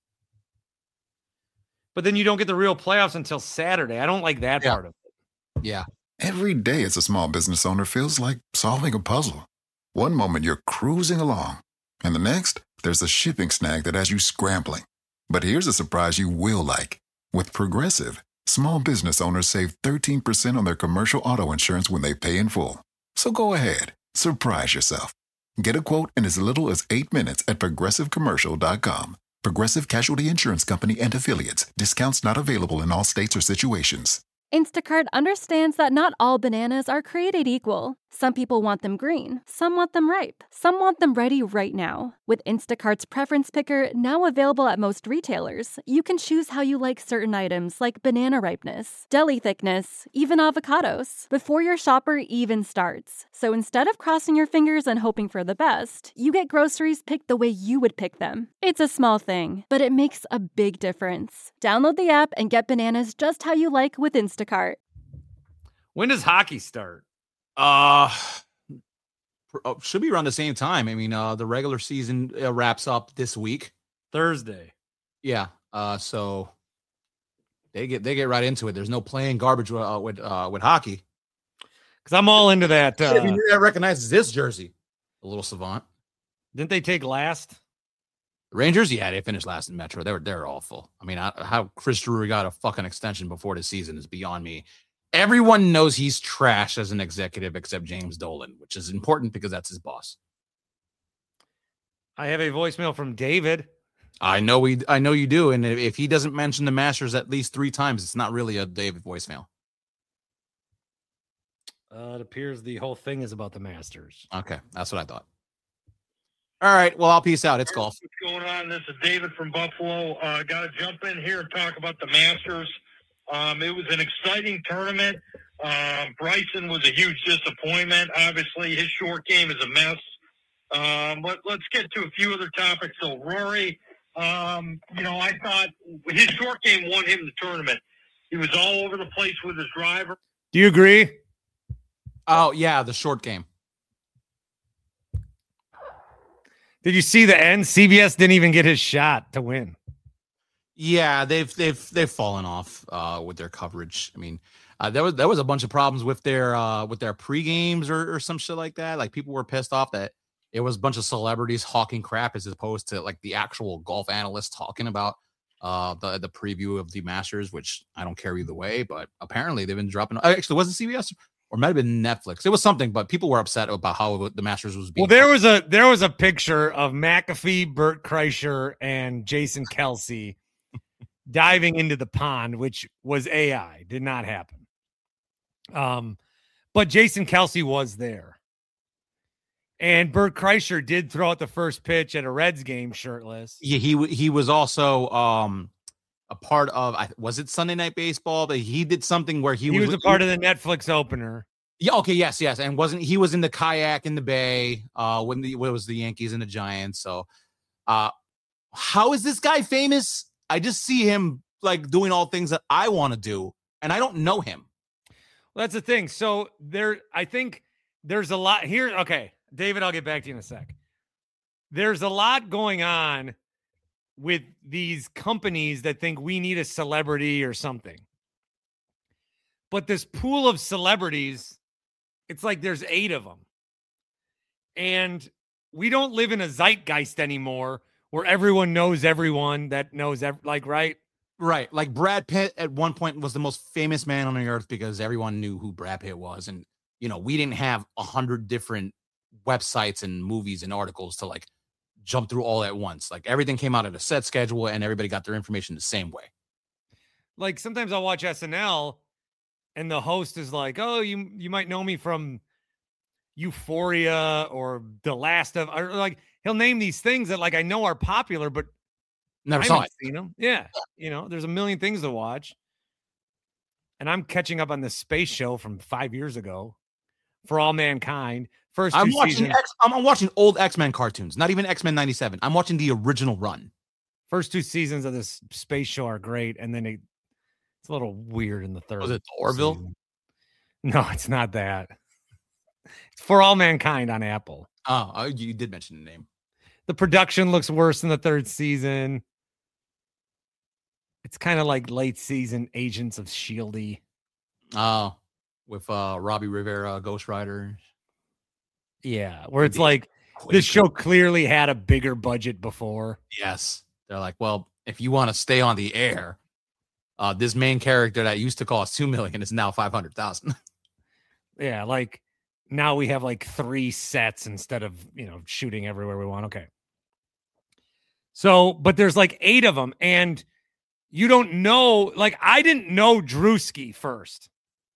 But then you don't get the real playoffs until Saturday. I don't like that yeah. part of it. Yeah. Every day as a small business owner feels like solving a puzzle. One moment you're cruising along, and the next, there's a shipping snag that has you scrambling. But here's a surprise you will like. With Progressive, small business owners save thirteen percent on their commercial auto insurance when they pay in full. So go ahead, surprise yourself. Get a quote in as little as eight minutes at progressive commercial dot com. Progressive Casualty Insurance Company and Affiliates. Discounts not available in all states or situations. Instacart understands that not all bananas are created equal. Some people want them green, some want them ripe, some want them ready right now. With Instacart's Preference Picker now available at most retailers, you can choose how you like certain items like banana ripeness, deli thickness, even avocados, before your shopper even starts. So instead of crossing your fingers and hoping for the best, you get groceries picked the way you would pick them. It's a small thing, but it makes a big difference. Download the app and get bananas just how you like with Instacart. When does hockey start? Uh, should be around the same time. I mean, uh, the regular season uh, wraps up this week, Thursday. Yeah. Uh, so they get they get right into it. There's no playing garbage uh, with uh, with hockey. Because I'm all into that. Uh, Shit, I recognize this jersey, a little savant. Didn't they take last? Rangers, yeah, they finished last in Metro. They were they're awful. I mean, I, how Chris Drury got a fucking extension before the season is beyond me. Everyone knows he's trash as an executive except James Dolan, which is important because that's his boss. I have a voicemail from David. I know we, I know you do, and if he doesn't mention the Masters at least three times, it's not really a David voicemail. Uh, it appears the whole thing is about the Masters. Okay, that's what I thought. All right, well, I'll peace out. It's golf. What's going on? This is David from Buffalo. Uh, Got to jump in here and talk about the Masters. Um, it was an exciting tournament. Um, Bryson was a huge disappointment. Obviously, his short game is a mess. Um, but let's get to a few other topics. So, Rory, um, you know, I thought his short game won him the tournament. He was all over the place with his driver. Do you agree? Oh, yeah, the short game. Did you see the end? C B S didn't even get his shot to win. Yeah, they've they've they've fallen off uh, with their coverage. I mean, uh, there was there was a bunch of problems with their uh, with their pre games or, or some shit like that. Like people were pissed off that it was a bunch of celebrities hawking crap as opposed to like the actual golf analysts talking about uh, the the preview of the Masters, which I don't care either way. But apparently they've been dropping. Actually, was it C B S or might have been Netflix? It was something, but people were upset about how the Masters was being. Well, there was a there was a picture of McAfee, Bert Kreischer, and Jason Kelsey diving into the pond, which was A I, did not happen. Um, but Jason Kelsey was there. And Bert Kreischer did throw out the first pitch at a Reds game shirtless. Yeah, he he was also um, a part of, was it Sunday Night Baseball? But he did something where he, he was, was a part of the Netflix opener. Yeah, okay, yes, yes. And wasn't he was in the kayak in the bay uh, when the when it was the Yankees and the Giants. So uh how is this guy famous? I just see him like doing all things that I want to do, and I don't know him. Well, that's the thing. So there, I think there's a lot here. Okay, David, I'll get back to you in a sec. There's a lot going on with these companies that think we need a celebrity or something. But this pool of celebrities, it's like there's eight of them. And we don't live in a zeitgeist anymore where everyone knows everyone that knows, ev- like, right? Right. Like Brad Pitt at one point was the most famous man on the earth because everyone knew who Brad Pitt was. And, you know, we didn't have a hundred different websites and movies and articles to like jump through all at once. Like everything came out at a set schedule and everybody got their information the same way. Like sometimes I'll watch S N L and the host is like, oh, you you might know me from Euphoria or The Last of, or like he'll name these things that like I know are popular, but never I saw haven't it. seen them. Yeah. You know, there's a million things to watch. And I'm catching up on the space show from five years ago, For All Mankind. First two I'm watching seasons. X, I'm, I'm watching old X-Men cartoons, not even X-Men ninety-seven. I'm watching the original run. First two seasons of this space show are great, and then it, it's a little weird in the third. Was it Orville? season. No, it's not that. It's For All Mankind on Apple. Oh, oh, you did mention the name. The production looks worse in the third season. It's kind of like late season Agents of S H I E L D. Oh, with uh, Robbie Rivera, Ghost Rider. Yeah, where it's like this show clearly had a bigger budget before. Yes. They're like, well, if you want to stay on the air, uh, this main character that used to cost two million dollars is now five hundred thousand dollars. Yeah, like now we have like three sets instead of, you know, shooting everywhere we want. Okay. So, but there's like eight of them, and you don't know, like I didn't know Drewski first.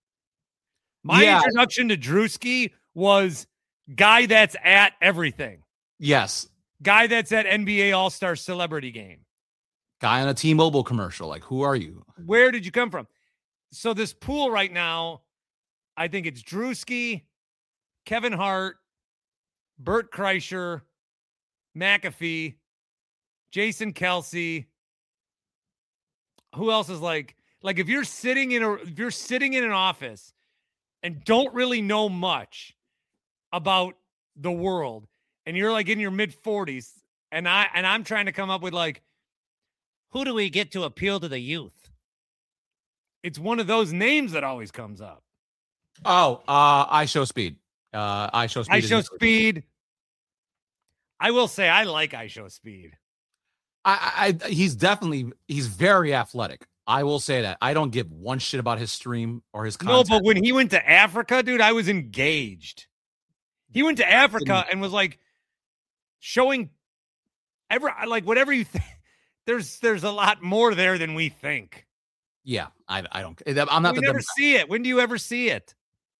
My Yeah. introduction to Drewski was guy that's at everything. Yes. Guy that's at N B A All-Star Celebrity Game. Guy on a T-Mobile commercial. Like, who are you? Where did you come from? So this pool right now, I think it's Drewski, Kevin Hart, Bert Kreischer, McAfee, Jason Kelsey. Who else is like, like if you're sitting in a, if you're sitting in an office and don't really know much about the world, and you're like in your mid forties, and I and I'm trying to come up with like, who do we get to appeal to the youth? It's one of those names that always comes up. Oh, uh, I Show Speed. Uh, I Show Speed. I is- Show Speed. I will say I like I Show Speed. I, I, he's definitely, he's very athletic. I will say that. I don't give one shit about his stream or his No, content. but when he went to Africa, dude, I was engaged. He went to Africa and was like showing ever like whatever you think. There's there's a lot more there than we think. Yeah, I, I don't. I'm not we the never demographic. see it. When do you ever see it?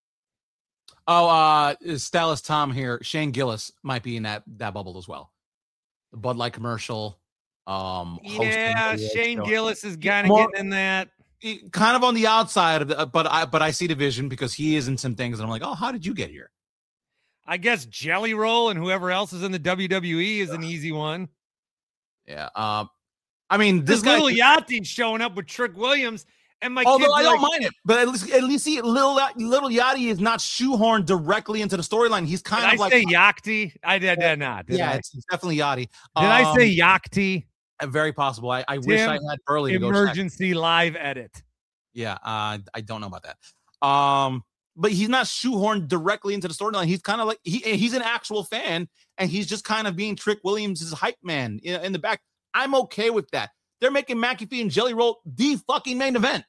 Oh, uh, Stylist Tom here. Shane Gillis might be in that that bubble as well. The Bud Light commercial. Um, hosting Yeah, the Shane show. Gillis is kind of More- getting in that. He- kind of on the outside of the, but I but I see the vision because he is in some things, and I'm like, oh, how did you get here? I guess Jelly Roll and whoever else is in the W W E is an easy one. Yeah. Um, I mean, This this guy. little Yachty showing up with Trick Williams, and my Although kids I are don't like, mind it, but at least at least see little little Yachty is not shoehorned directly into the storyline. He's kind Did of I like say Yachty? I did, did not. Did yeah, I? it's, it's definitely Yachty. Did I say Um, Yachty? uh, Very possible. I, I wish Tim, I had Burley to go check. Emergency live edit. Yeah, uh, I don't know about that. Um, but he's not shoehorned directly into the storyline. He's kind of like he he's an actual fan, and he's just kind of being Trick Williams' hype man in, in the back. I'm okay with that. They're making McAfee and Jelly Roll the fucking main event.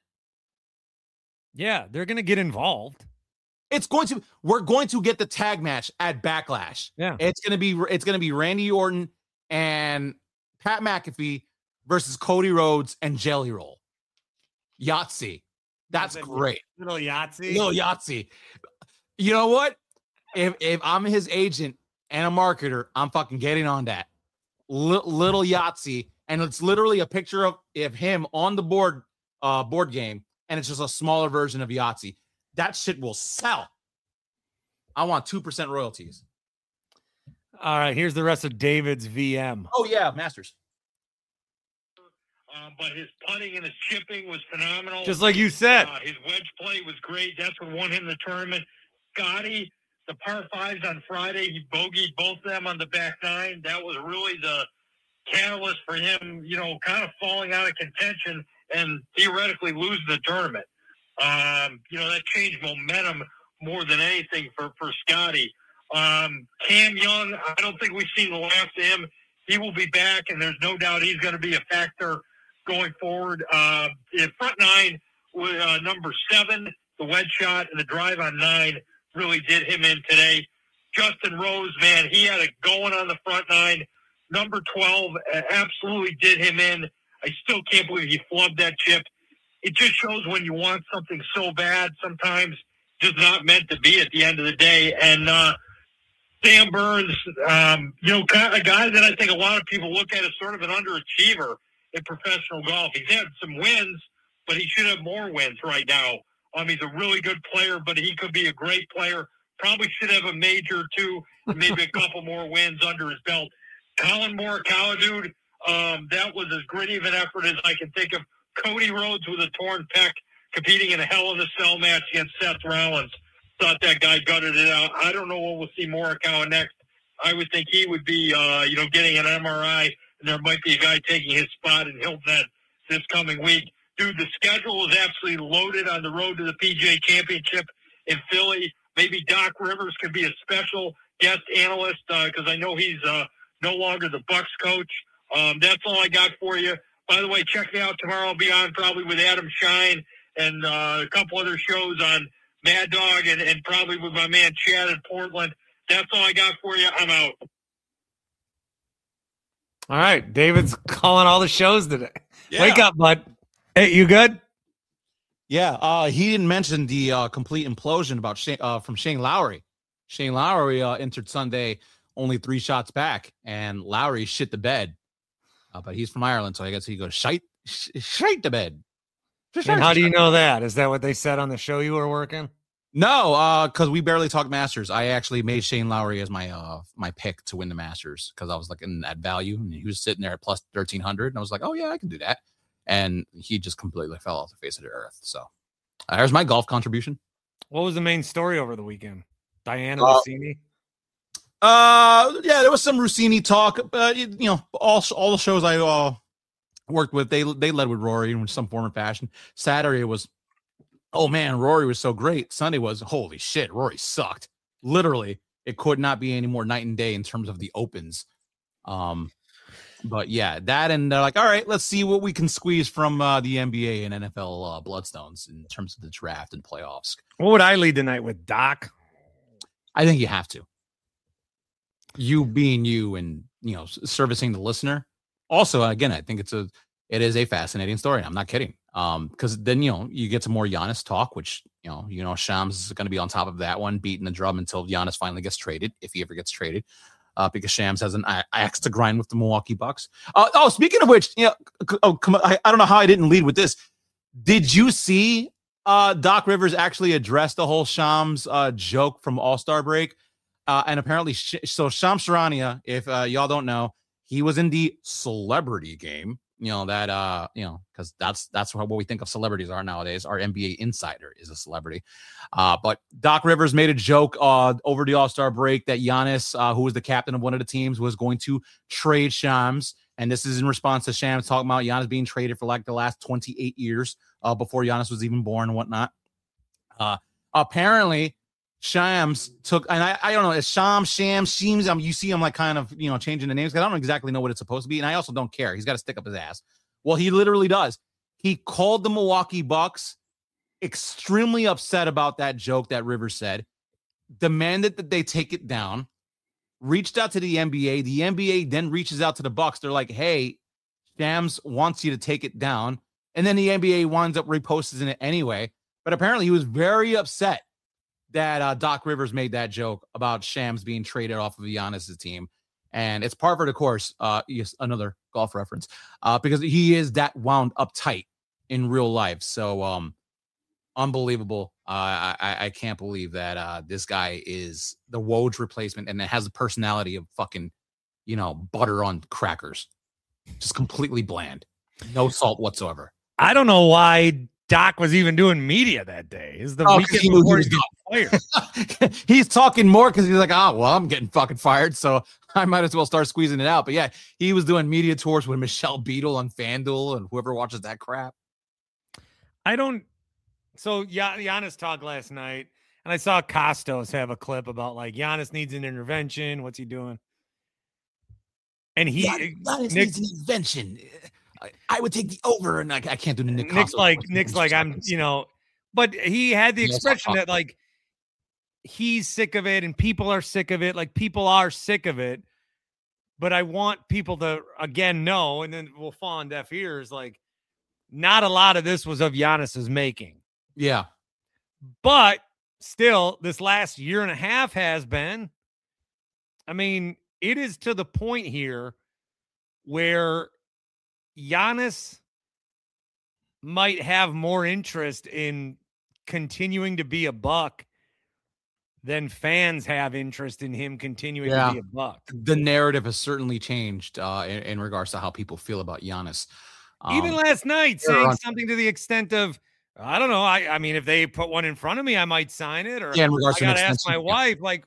Yeah, they're gonna get involved. It's going to. We're going to get the tag match at Backlash. Yeah, it's gonna be. It's gonna be Randy Orton and Pat McAfee versus Cody Rhodes and Jelly Roll. Yahtzee. That's great. Little Yahtzee. Little Yahtzee. You know what? If if I'm his agent and a marketer, I'm fucking getting on that. Li- little Yahtzee, and it's literally a picture of, of him on the board uh board game, and it's just a smaller version of Yahtzee. That shit will sell. I want two percent royalties. All right, here's the rest of David's V M. Oh yeah, Masters. uh, but his putting and his chipping was phenomenal. Just like you said. Uh, his wedge play was great. That's what won him the tournament. Scotty, the par fives on Friday, he bogeyed both of them on the back nine. That was really the catalyst for him, you know, kind of falling out of contention and theoretically losing the tournament. Um, you know, that changed momentum more than anything for, for Scotty. Um, Cam Young, I don't think we've seen the last of him. He will be back, and there's no doubt he's going to be a factor going forward. Uh, the front nine, with uh, number seven, the wedge shot, and the drive on nine really did him in today. Justin Rose, man, he had it going on the front nine. Number twelve uh, absolutely did him in. I still can't believe he flubbed that chip. It just shows when you want something so bad, sometimes just not meant to be at the end of the day. And uh, Sam Burns, um, you know, kind of a guy that I think a lot of people look at as sort of an underachiever in professional golf. He's had some wins, but he should have more wins right now. Um, he's a really good player, but he could be a great player. Probably should have a major or two, maybe a couple more wins under his belt. Colin Morikawa, dude, um, that was as gritty of an effort as I can think of. Cody Rhodes with a torn pec, competing in a Hell in a Cell match against Seth Rollins. Thought that guy gutted it out. I don't know what we'll see Morikawa next. I would think he would be, uh, you know, getting an M R I, and there might be a guy taking his spot in Hilton Head this coming week. Dude, the schedule is absolutely loaded on the road to the P G A Championship in Philly. Maybe Doc Rivers could be a special guest analyst because uh, I know he's uh, no longer the Bucks coach. Um, that's all I got for you. By the way, check me out tomorrow. I'll be on probably with Adam Shine and uh, a couple other shows on Mad Dog and, and probably with my man Chad in Portland. That's all I got for you. I'm out. All right. David's calling all the shows today. Yeah. Wake up, bud. Hey, you good? Yeah. Uh, he didn't mention the uh, complete implosion about Shane, uh, from Shane Lowry. Shane Lowry uh, entered Sunday only three shots back, and Lowry shit the bed. Uh, but he's from Ireland, so I guess he goes shite, sh- shite the bed. And how do you know that? Is that what they said on the show you were working? No, uh, because we barely talked Masters. I actually made Shane Lowry as my uh my pick to win the Masters because I was looking at value, and he was sitting there at plus thirteen hundred, and I was like, oh yeah, I can do that. And he just completely fell off the face of the earth. So uh, there's my golf contribution. What was the main story over the weekend? Diana Uh, Rossini? Uh, yeah, there was some Rossini talk, but you know, all all the shows I uh, worked with, they they led with Rory in some form or fashion. Saturday was, oh man, Rory was so great. Sunday was, holy shit, Rory sucked. Literally, it could not be any more night and day in terms of the opens. Um, but yeah, that and they're like, all right, let's see what we can squeeze from uh, the N B A and N F L uh, Bloodstones in terms of the draft and playoffs. What would I lead tonight with, Doc? I think you have to. You being you and, you know, servicing the listener. Also, again, I think it's a, it is a fascinating story. I'm not kidding. Um, because then, you know, you get some more Giannis talk, which, you know, you know, Shams is going to be on top of that one, beating the drum until Giannis finally gets traded, if he ever gets traded, uh, because Shams has an axe to grind with the Milwaukee Bucks. Uh, oh, speaking of which, you know, oh, come on, I, I don't know how I didn't lead with this. Did you see uh, Doc Rivers actually address the whole Shams uh, joke from All-Star break? Uh, and apparently, sh- so Shams Charania, if uh, y'all don't know, he was in the Celebrity Game. You know that, uh, you know, because that's that's what we think of celebrities are nowadays. Our N B A insider is a celebrity. Uh, but Doc Rivers made a joke uh, over the All-Star break that Giannis, uh, who was the captain of one of the teams, was going to trade Shams. And this is in response to Shams talking about Giannis being traded for like the last twenty-eight years uh, before Giannis was even born and whatnot. Uh, apparently, Shams took, and I, I don't know, it's Shams, Shams, Sheams. Um, you see him like kind of, you know, changing the names because I don't exactly know what it's supposed to be. And I also don't care. He's got to stick up his ass. Well, he literally does. He called the Milwaukee Bucks extremely upset about that joke that Rivers said, demanded that they take it down, reached out to the N B A. The N B A then reaches out to the Bucks. They're like, hey, Shams wants you to take it down. And then the N B A winds up reposting it anyway. But apparently he was very upset that uh, Doc Rivers made that joke about Shams being traded off of Giannis' team. And it's par for the course. Uh, yes, another golf reference. Uh, because he is that wound up tight in real life. So um, unbelievable. Uh, I, I can't believe that uh, this guy is the Woj replacement and it has the personality of fucking, you know, butter on crackers. Just completely bland. No salt whatsoever. I don't know why Doc was even doing media that day. Is the Oh, 'cause weekend he knew he before was he got fired. He's talking more because he's like, oh, well, I'm getting fucking fired, so I might as well start squeezing it out. But yeah, he was doing media tours with Michelle Beadle on FanDuel and whoever watches that crap. I don't. So yeah, Giannis talked last night, and I saw Costos have a clip about like Giannis needs an intervention. What's he doing? And he Yeah, Giannis Nick, needs an intervention. I, I would take the over, and I, I can't do the Nick. Nick's Costos like voice. Nick's like I'm, you know, but he had the Yeah, that's not expression that like he's sick of it, and people are sick of it. Like people are sick of it. But I want people to again know, and then we'll fall on deaf ears. Like, not a lot of this was of Giannis's making. Yeah. But still, this last year and a half has been. I mean, it is to the point here where Giannis might have more interest in continuing to be a Buck than fans have interest in him continuing Yeah. to be a Buck. The narrative has certainly changed uh, in, in regards to how people feel about Giannis. Um, Even last night, they're saying on- something to the extent of, I don't know. I, I mean, if they put one in front of me, I might sign it. Or Yeah, in regards I to an got to ask extension, my yeah. wife. Like,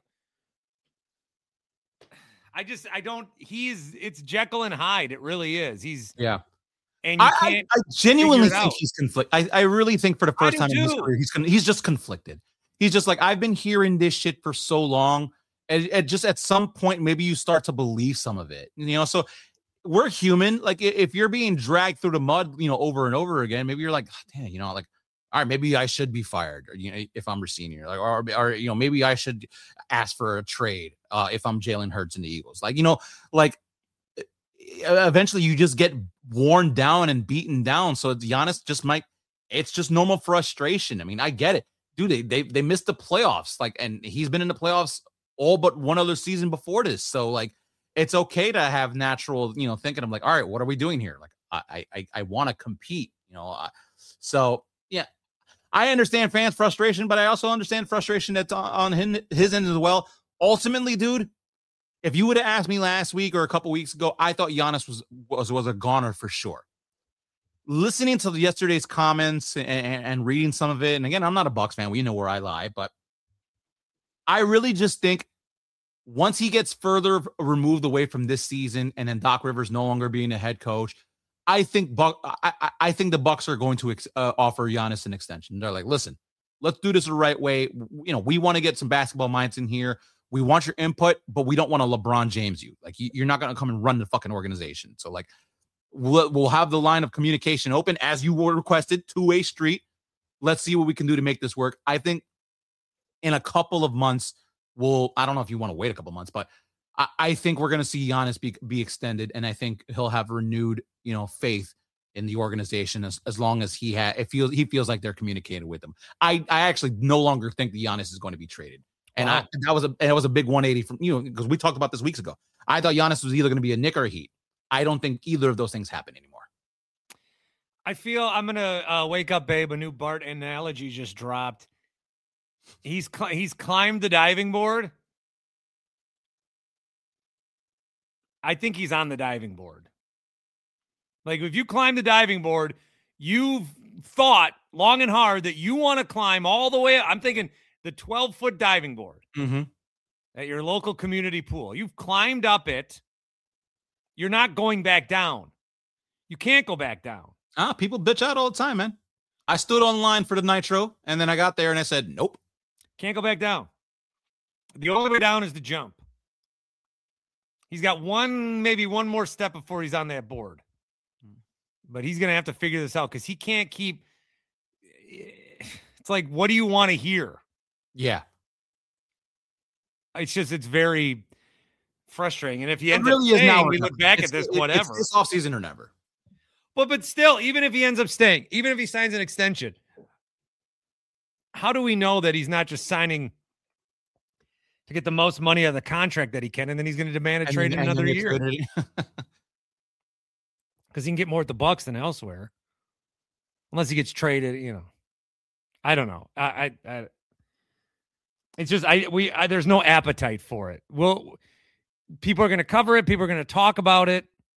I just, I don't. He's, it's Jekyll and Hyde. It really is. He's, Yeah. and you I, I- can't. I genuinely figure it think out. he's conflicted. I, I really think for the I first do time in his too. career, he's con- he's just conflicted. He's just like, I've been hearing this shit for so long. And, and just at some point, maybe you start to believe some of it. You know, so we're human. Like i- if you're being dragged through the mud, you know, over and over again, maybe you're like, damn, you know, like, all right, maybe I should be fired, or, you know, if I'm Rossini, like, or, or, you know, maybe I should ask for a trade uh, if I'm Jalen Hurts and the Eagles. Like, you know, like e- eventually you just get worn down and beaten down. So Giannis just might, it's just normal frustration. I mean, I get it. Dude, they, they, they missed the playoffs. Like, and he's been in the playoffs all but one other season before this. So like, it's okay to have natural, you know, thinking. I'm like, all right, what are we doing here? Like, I, I, I want to compete, you know? I, so yeah, I understand fans' frustration, but I also understand frustration that's on, on him, his end as well. Ultimately, dude, if you would have asked me last week or a couple weeks ago, I thought Giannis was, was, was a goner for sure. Listening to yesterday's comments and, and, and reading some of it, and again, I'm not a Bucks fan. We know where I lie, but I really just think once he gets further removed away from this season, and then Doc Rivers no longer being a head coach, I think Buck, I, I, I think the Bucks are going to ex, uh, offer Giannis an extension. They're like, listen, let's do this the right way. You know, we want to get some basketball minds in here. We want your input, but we don't want to LeBron James you. Like, you, you're not going to come and run the fucking organization. So, like, we'll, we'll have the line of communication open as you were requested, two-way street. Let's see what we can do to make this work. I think in a couple of months, we'll, I don't know if you want to wait a couple months, but I, I think we're going to see Giannis be, be extended, and I think he'll have renewed, you know, faith in the organization as, as long as he had, it feels, he feels like they're communicating with him. I, I actually no longer think that Giannis is going to be traded. And Wow. I, that was a, that was a big one eighty from, you know, because we talked about this weeks ago. I thought Giannis was either going to be a Knick or a Heat. I don't think either of those things happen anymore. I feel I'm gonna uh, wake up, babe. A new Bart analogy just dropped. He's cl- he's climbed the diving board. I think he's on the diving board. Like, if you climb the diving board, you've thought long and hard that you want to climb all the way. I'm thinking the twelve foot diving board Mm-hmm. at your local community pool. You've climbed up it. You're not going back down. You can't go back down. Ah, people bitch out all the time, man. I stood online for the Nitro, and then I got there and I said, nope. Can't go back down. The only way down is to jump. He's got one, maybe one more step before he's on that board. But he's going to have to figure this out because he can't keep. It's like, what do you want to hear? Yeah. It's just, it's very frustrating. And if he It ends really up is now staying, or we never. look back It's- at this, it- whatever. It's this offseason or never. But but still, even if he ends up staying, even if he signs an extension, how do we know that he's not just signing to get the most money out of the contract that he can, and then he's going to demand a And trade then- in and then another get year? traded. Because he can get more at the Bucks than elsewhere, unless he gets traded. You know, I don't know. I, I, I it's just I we I, there's no appetite for it. Well, people are going to cover it. People are going to talk about it.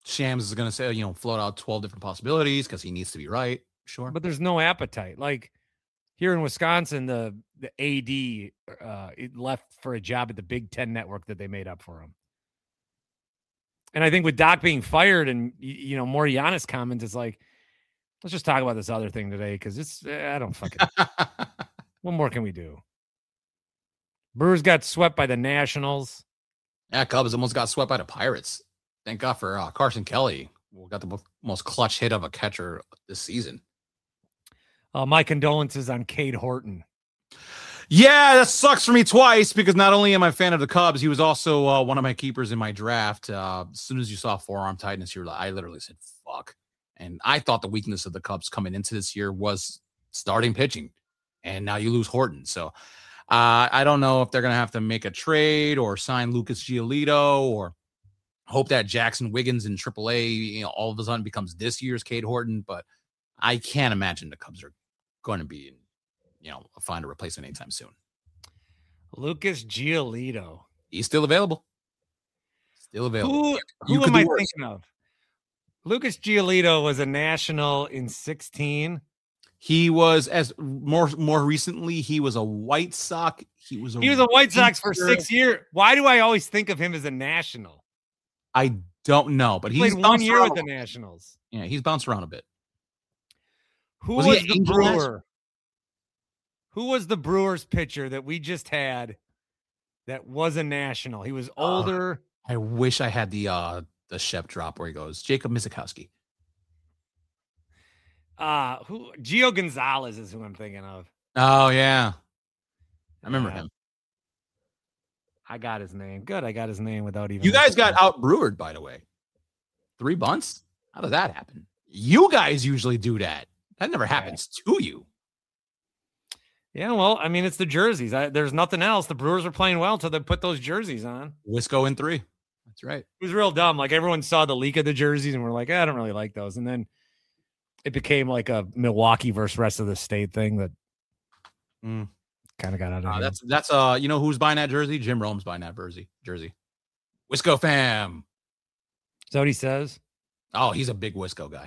Shams is going to say, you know, float out twelve different possibilities because he needs to be right. Sure. But there's no appetite. Like here in Wisconsin, the the A D uh, it left for a job at the Big Ten network that they made up for him. And I think with Doc being fired and, you know, more Giannis comments, it's like, let's just talk about this other thing today because it's, I don't fucking, what more can we do? Brewers got swept by the Nationals. Yeah, Cubs almost got swept by the Pirates. Thank God for uh, Carson Kelly. We got the most clutch hit of a catcher this season. Uh, my condolences on Cade Horton. Yeah, that sucks for me twice because not only am I a fan of the Cubs, he was also uh, one of my keepers in my draft. Uh, as soon as you saw forearm tightness, you were like, I literally said, fuck. And I thought the weakness of the Cubs coming into this year was starting pitching. And now you lose Horton. So uh, I don't know if they're going to have to make a trade or sign Lucas Giolito or hope that Jackson Wiggins in triple A, you know, all of a sudden becomes this year's Cade Horton. But I can't imagine the Cubs are going to be, you know, find a replacement anytime soon. Lucas Giolito. He's still available. Still available. Who, You who could am do I worse. thinking of? Lucas Giolito was a national in sixteen. He was as more more recently. He was a White Sox. He was a He was a White Sox for Ranger. six years. Why do I always think of him as a national? I don't know, but He he's played one bounced year around with a the lot. Nationals. Yeah, he's bounced around a bit. Who Was was, he an the Angel last- Brewer? Who was the Brewers pitcher that we just had that was a national? He was older. I wish I had the uh the Shep drop where he goes Jacob Mizikowski. Uh who Gio Gonzalez is who I'm thinking of. Oh yeah, I remember Yeah. him. I got his name. Good, I got his name without even. You guys got out brewered, by the way. Three bunts? How does that happen? You guys usually do that. That never happens to you. Yeah, well, I mean, it's the jerseys. I, there's nothing else. The Brewers are playing well until they put those jerseys on. Wisco in three. That's right. It was real dumb. Like everyone saw the leak of the jerseys and we're like, eh, I don't really like those. And then it became like a Milwaukee versus rest of the state thing that Mm. kind of got out of Uh, hand. that's that's uh you know who's buying that jersey? Jim Rome's buying that jersey. Jersey. Wisco fam. Is that what he says? Oh, he's a big Wisco guy.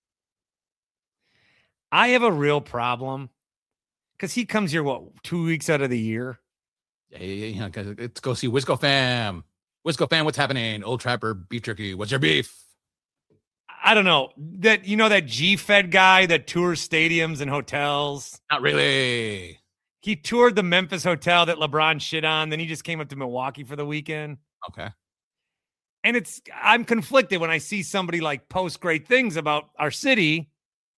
I have a real problem because he comes here, what, two weeks out of the year? Yeah, yeah, yeah. 'Cause let's go see Wisco fam. Wisco fam, what's happening? Old Trapper, beef jerky. What's your beef? I don't know. That, you know, that G-Fed guy that tours stadiums and hotels? Not really. He toured the Memphis hotel that LeBron shit on. Then he just came up to Milwaukee for the weekend. Okay. And it's, I'm conflicted when I see somebody like post great things about our city.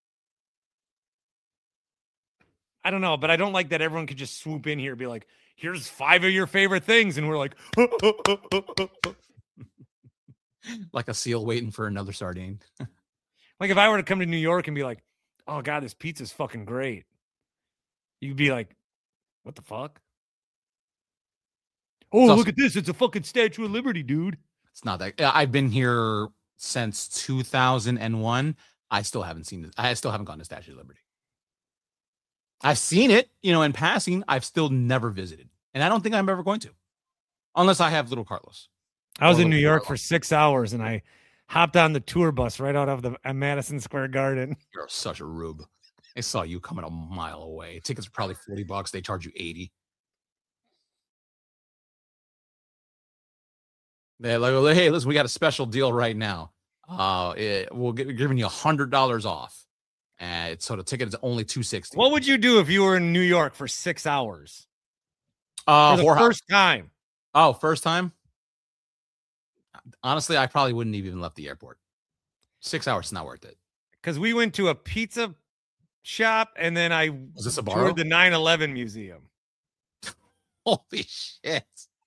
I don't know, but I don't like that everyone could just swoop in here and be like, here's five of your favorite things. And we're like, Like a seal waiting for another sardine. like if I were to come to New York and be like, oh God, this pizza's fucking great. You'd be like, what the fuck? Oh, It's look also- at this. It's a fucking Statue of Liberty, dude. It's not that. I've been here since two thousand one. I still haven't seen it. I still haven't gone to Statue of Liberty. I've seen it, you know, in passing. I've still never visited. And I don't think I'm ever going to. Unless I have little Carlos. I was Or in New little York Carlos. for six hours and I hopped on the tour bus right out of the uh, Madison Square Garden. You're such a rube. I saw you coming a mile away. Tickets are probably forty bucks. They charge you eighty. They're like, hey, listen, we got a special deal right now. Uh, it, we'll give, giving you a hundred dollars off. And so the ticket is only two sixty. What would you do if you were in New York for six hours? Uh, for the whorehouse. first time. Oh, first time? Honestly, I probably wouldn't have even left the airport. Six hours is not worth it. Because we went to a pizza shop and then I Was this a toured borrow? the nine eleven museum. Holy shit.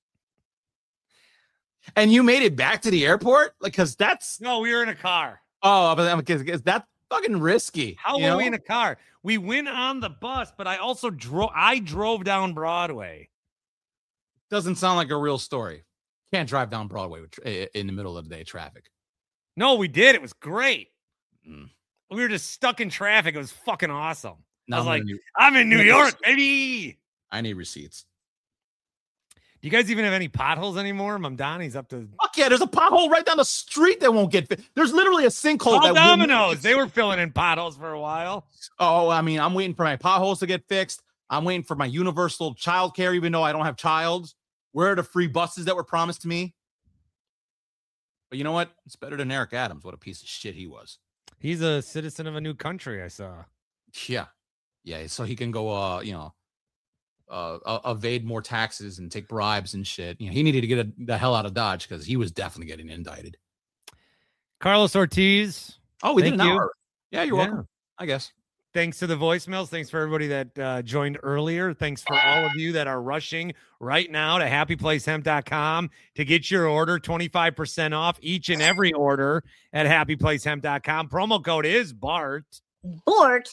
And you made it back to the airport? Like, because that's. No, we were in a car. Oh, but because that's fucking risky. How you were know? we in a car? We went on the bus, but I also drove. I drove down Broadway. Doesn't sound like a real story. Can't drive down Broadway with tra- in the middle of the day traffic. No, we did. It was great. Mm. We were just stuck in traffic. It was fucking awesome. Now I was I'm like, gonna need- I'm in New I need York, receipts. baby. I need receipts. Do you guys even have any potholes anymore? Mamdani's up to. Fuck yeah, there's a pothole right down the street that won't get fit. There's literally a sinkhole. Call that Domino's. They were filling in potholes for a while. Oh, I mean, I'm waiting for my potholes to get fixed. I'm waiting for my universal child care, even though I don't have childs. Where are the free buses that were promised to me? But you know what? It's better than Eric Adams. What a piece of shit he was. He's a citizen of a new country, I saw. Yeah. Yeah, so he can go, uh, you know, uh, uh, evade more taxes and take bribes and shit. You know, he needed to get a, the hell out of Dodge because he was definitely getting indicted. Carlos Ortiz. Oh, we did thank an you. hour. Yeah, you're Yeah. welcome. I guess. Thanks to the voicemails. Thanks for everybody that uh, joined earlier. Thanks for all of you that are rushing right now to happy place hemp dot com to get your order twenty-five percent off each and every order at happy place hemp dot com. Promo code is Bart. Bart.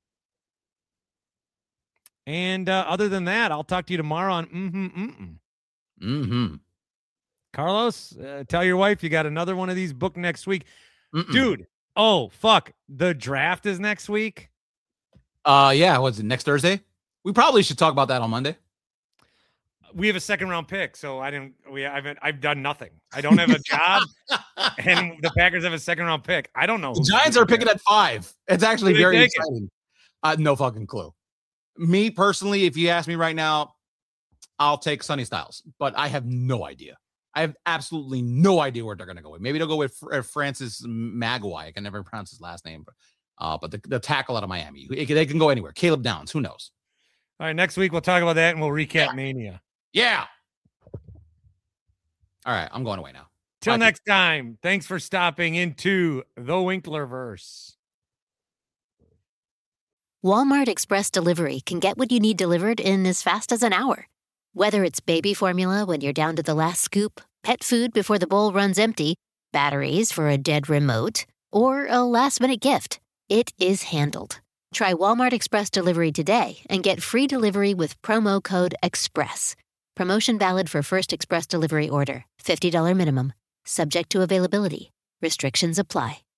And uh, other than that, I'll talk to you tomorrow on mm-hmm, mm-mm. Mm-hmm. Carlos, uh, tell your wife you got another one of these booked next week. Mm-mm. Dude, oh, fuck. The draft is next week? Uh, yeah, what's it, next Thursday? We probably should talk about that on Monday. We have a second round pick, so I didn't. We I haven't. I've done nothing. I don't have a job, and the Packers have a second round pick. I don't know. The Giants are picking at five. It's actually Who they very taking? exciting. Uh, no fucking clue. Me personally, if you ask me right now, I'll take Sonny Styles, but I have no idea. I have absolutely no idea where they're going to go with. Maybe they'll go with Fr- Francis Maguire. I can never pronounce his last name, but uh, but the, the tackle out of Miami, they can, they can go anywhere. Caleb Downs, who knows? All right, next week we'll talk about that and we'll recap yeah. Mania. Yeah. All right, I'm going away now. Till Bye, next people. time, thanks for stopping into the Winklerverse. Walmart Express Delivery can get what you need delivered in as fast as an hour. Whether it's baby formula when you're down to the last scoop, pet food before the bowl runs empty, batteries for a dead remote, or a last-minute gift, it is handled. Try Walmart Express Delivery today and get free delivery with promo code EXPRESS. Promotion valid for first express delivery order. fifty dollars minimum. Subject to availability. Restrictions apply.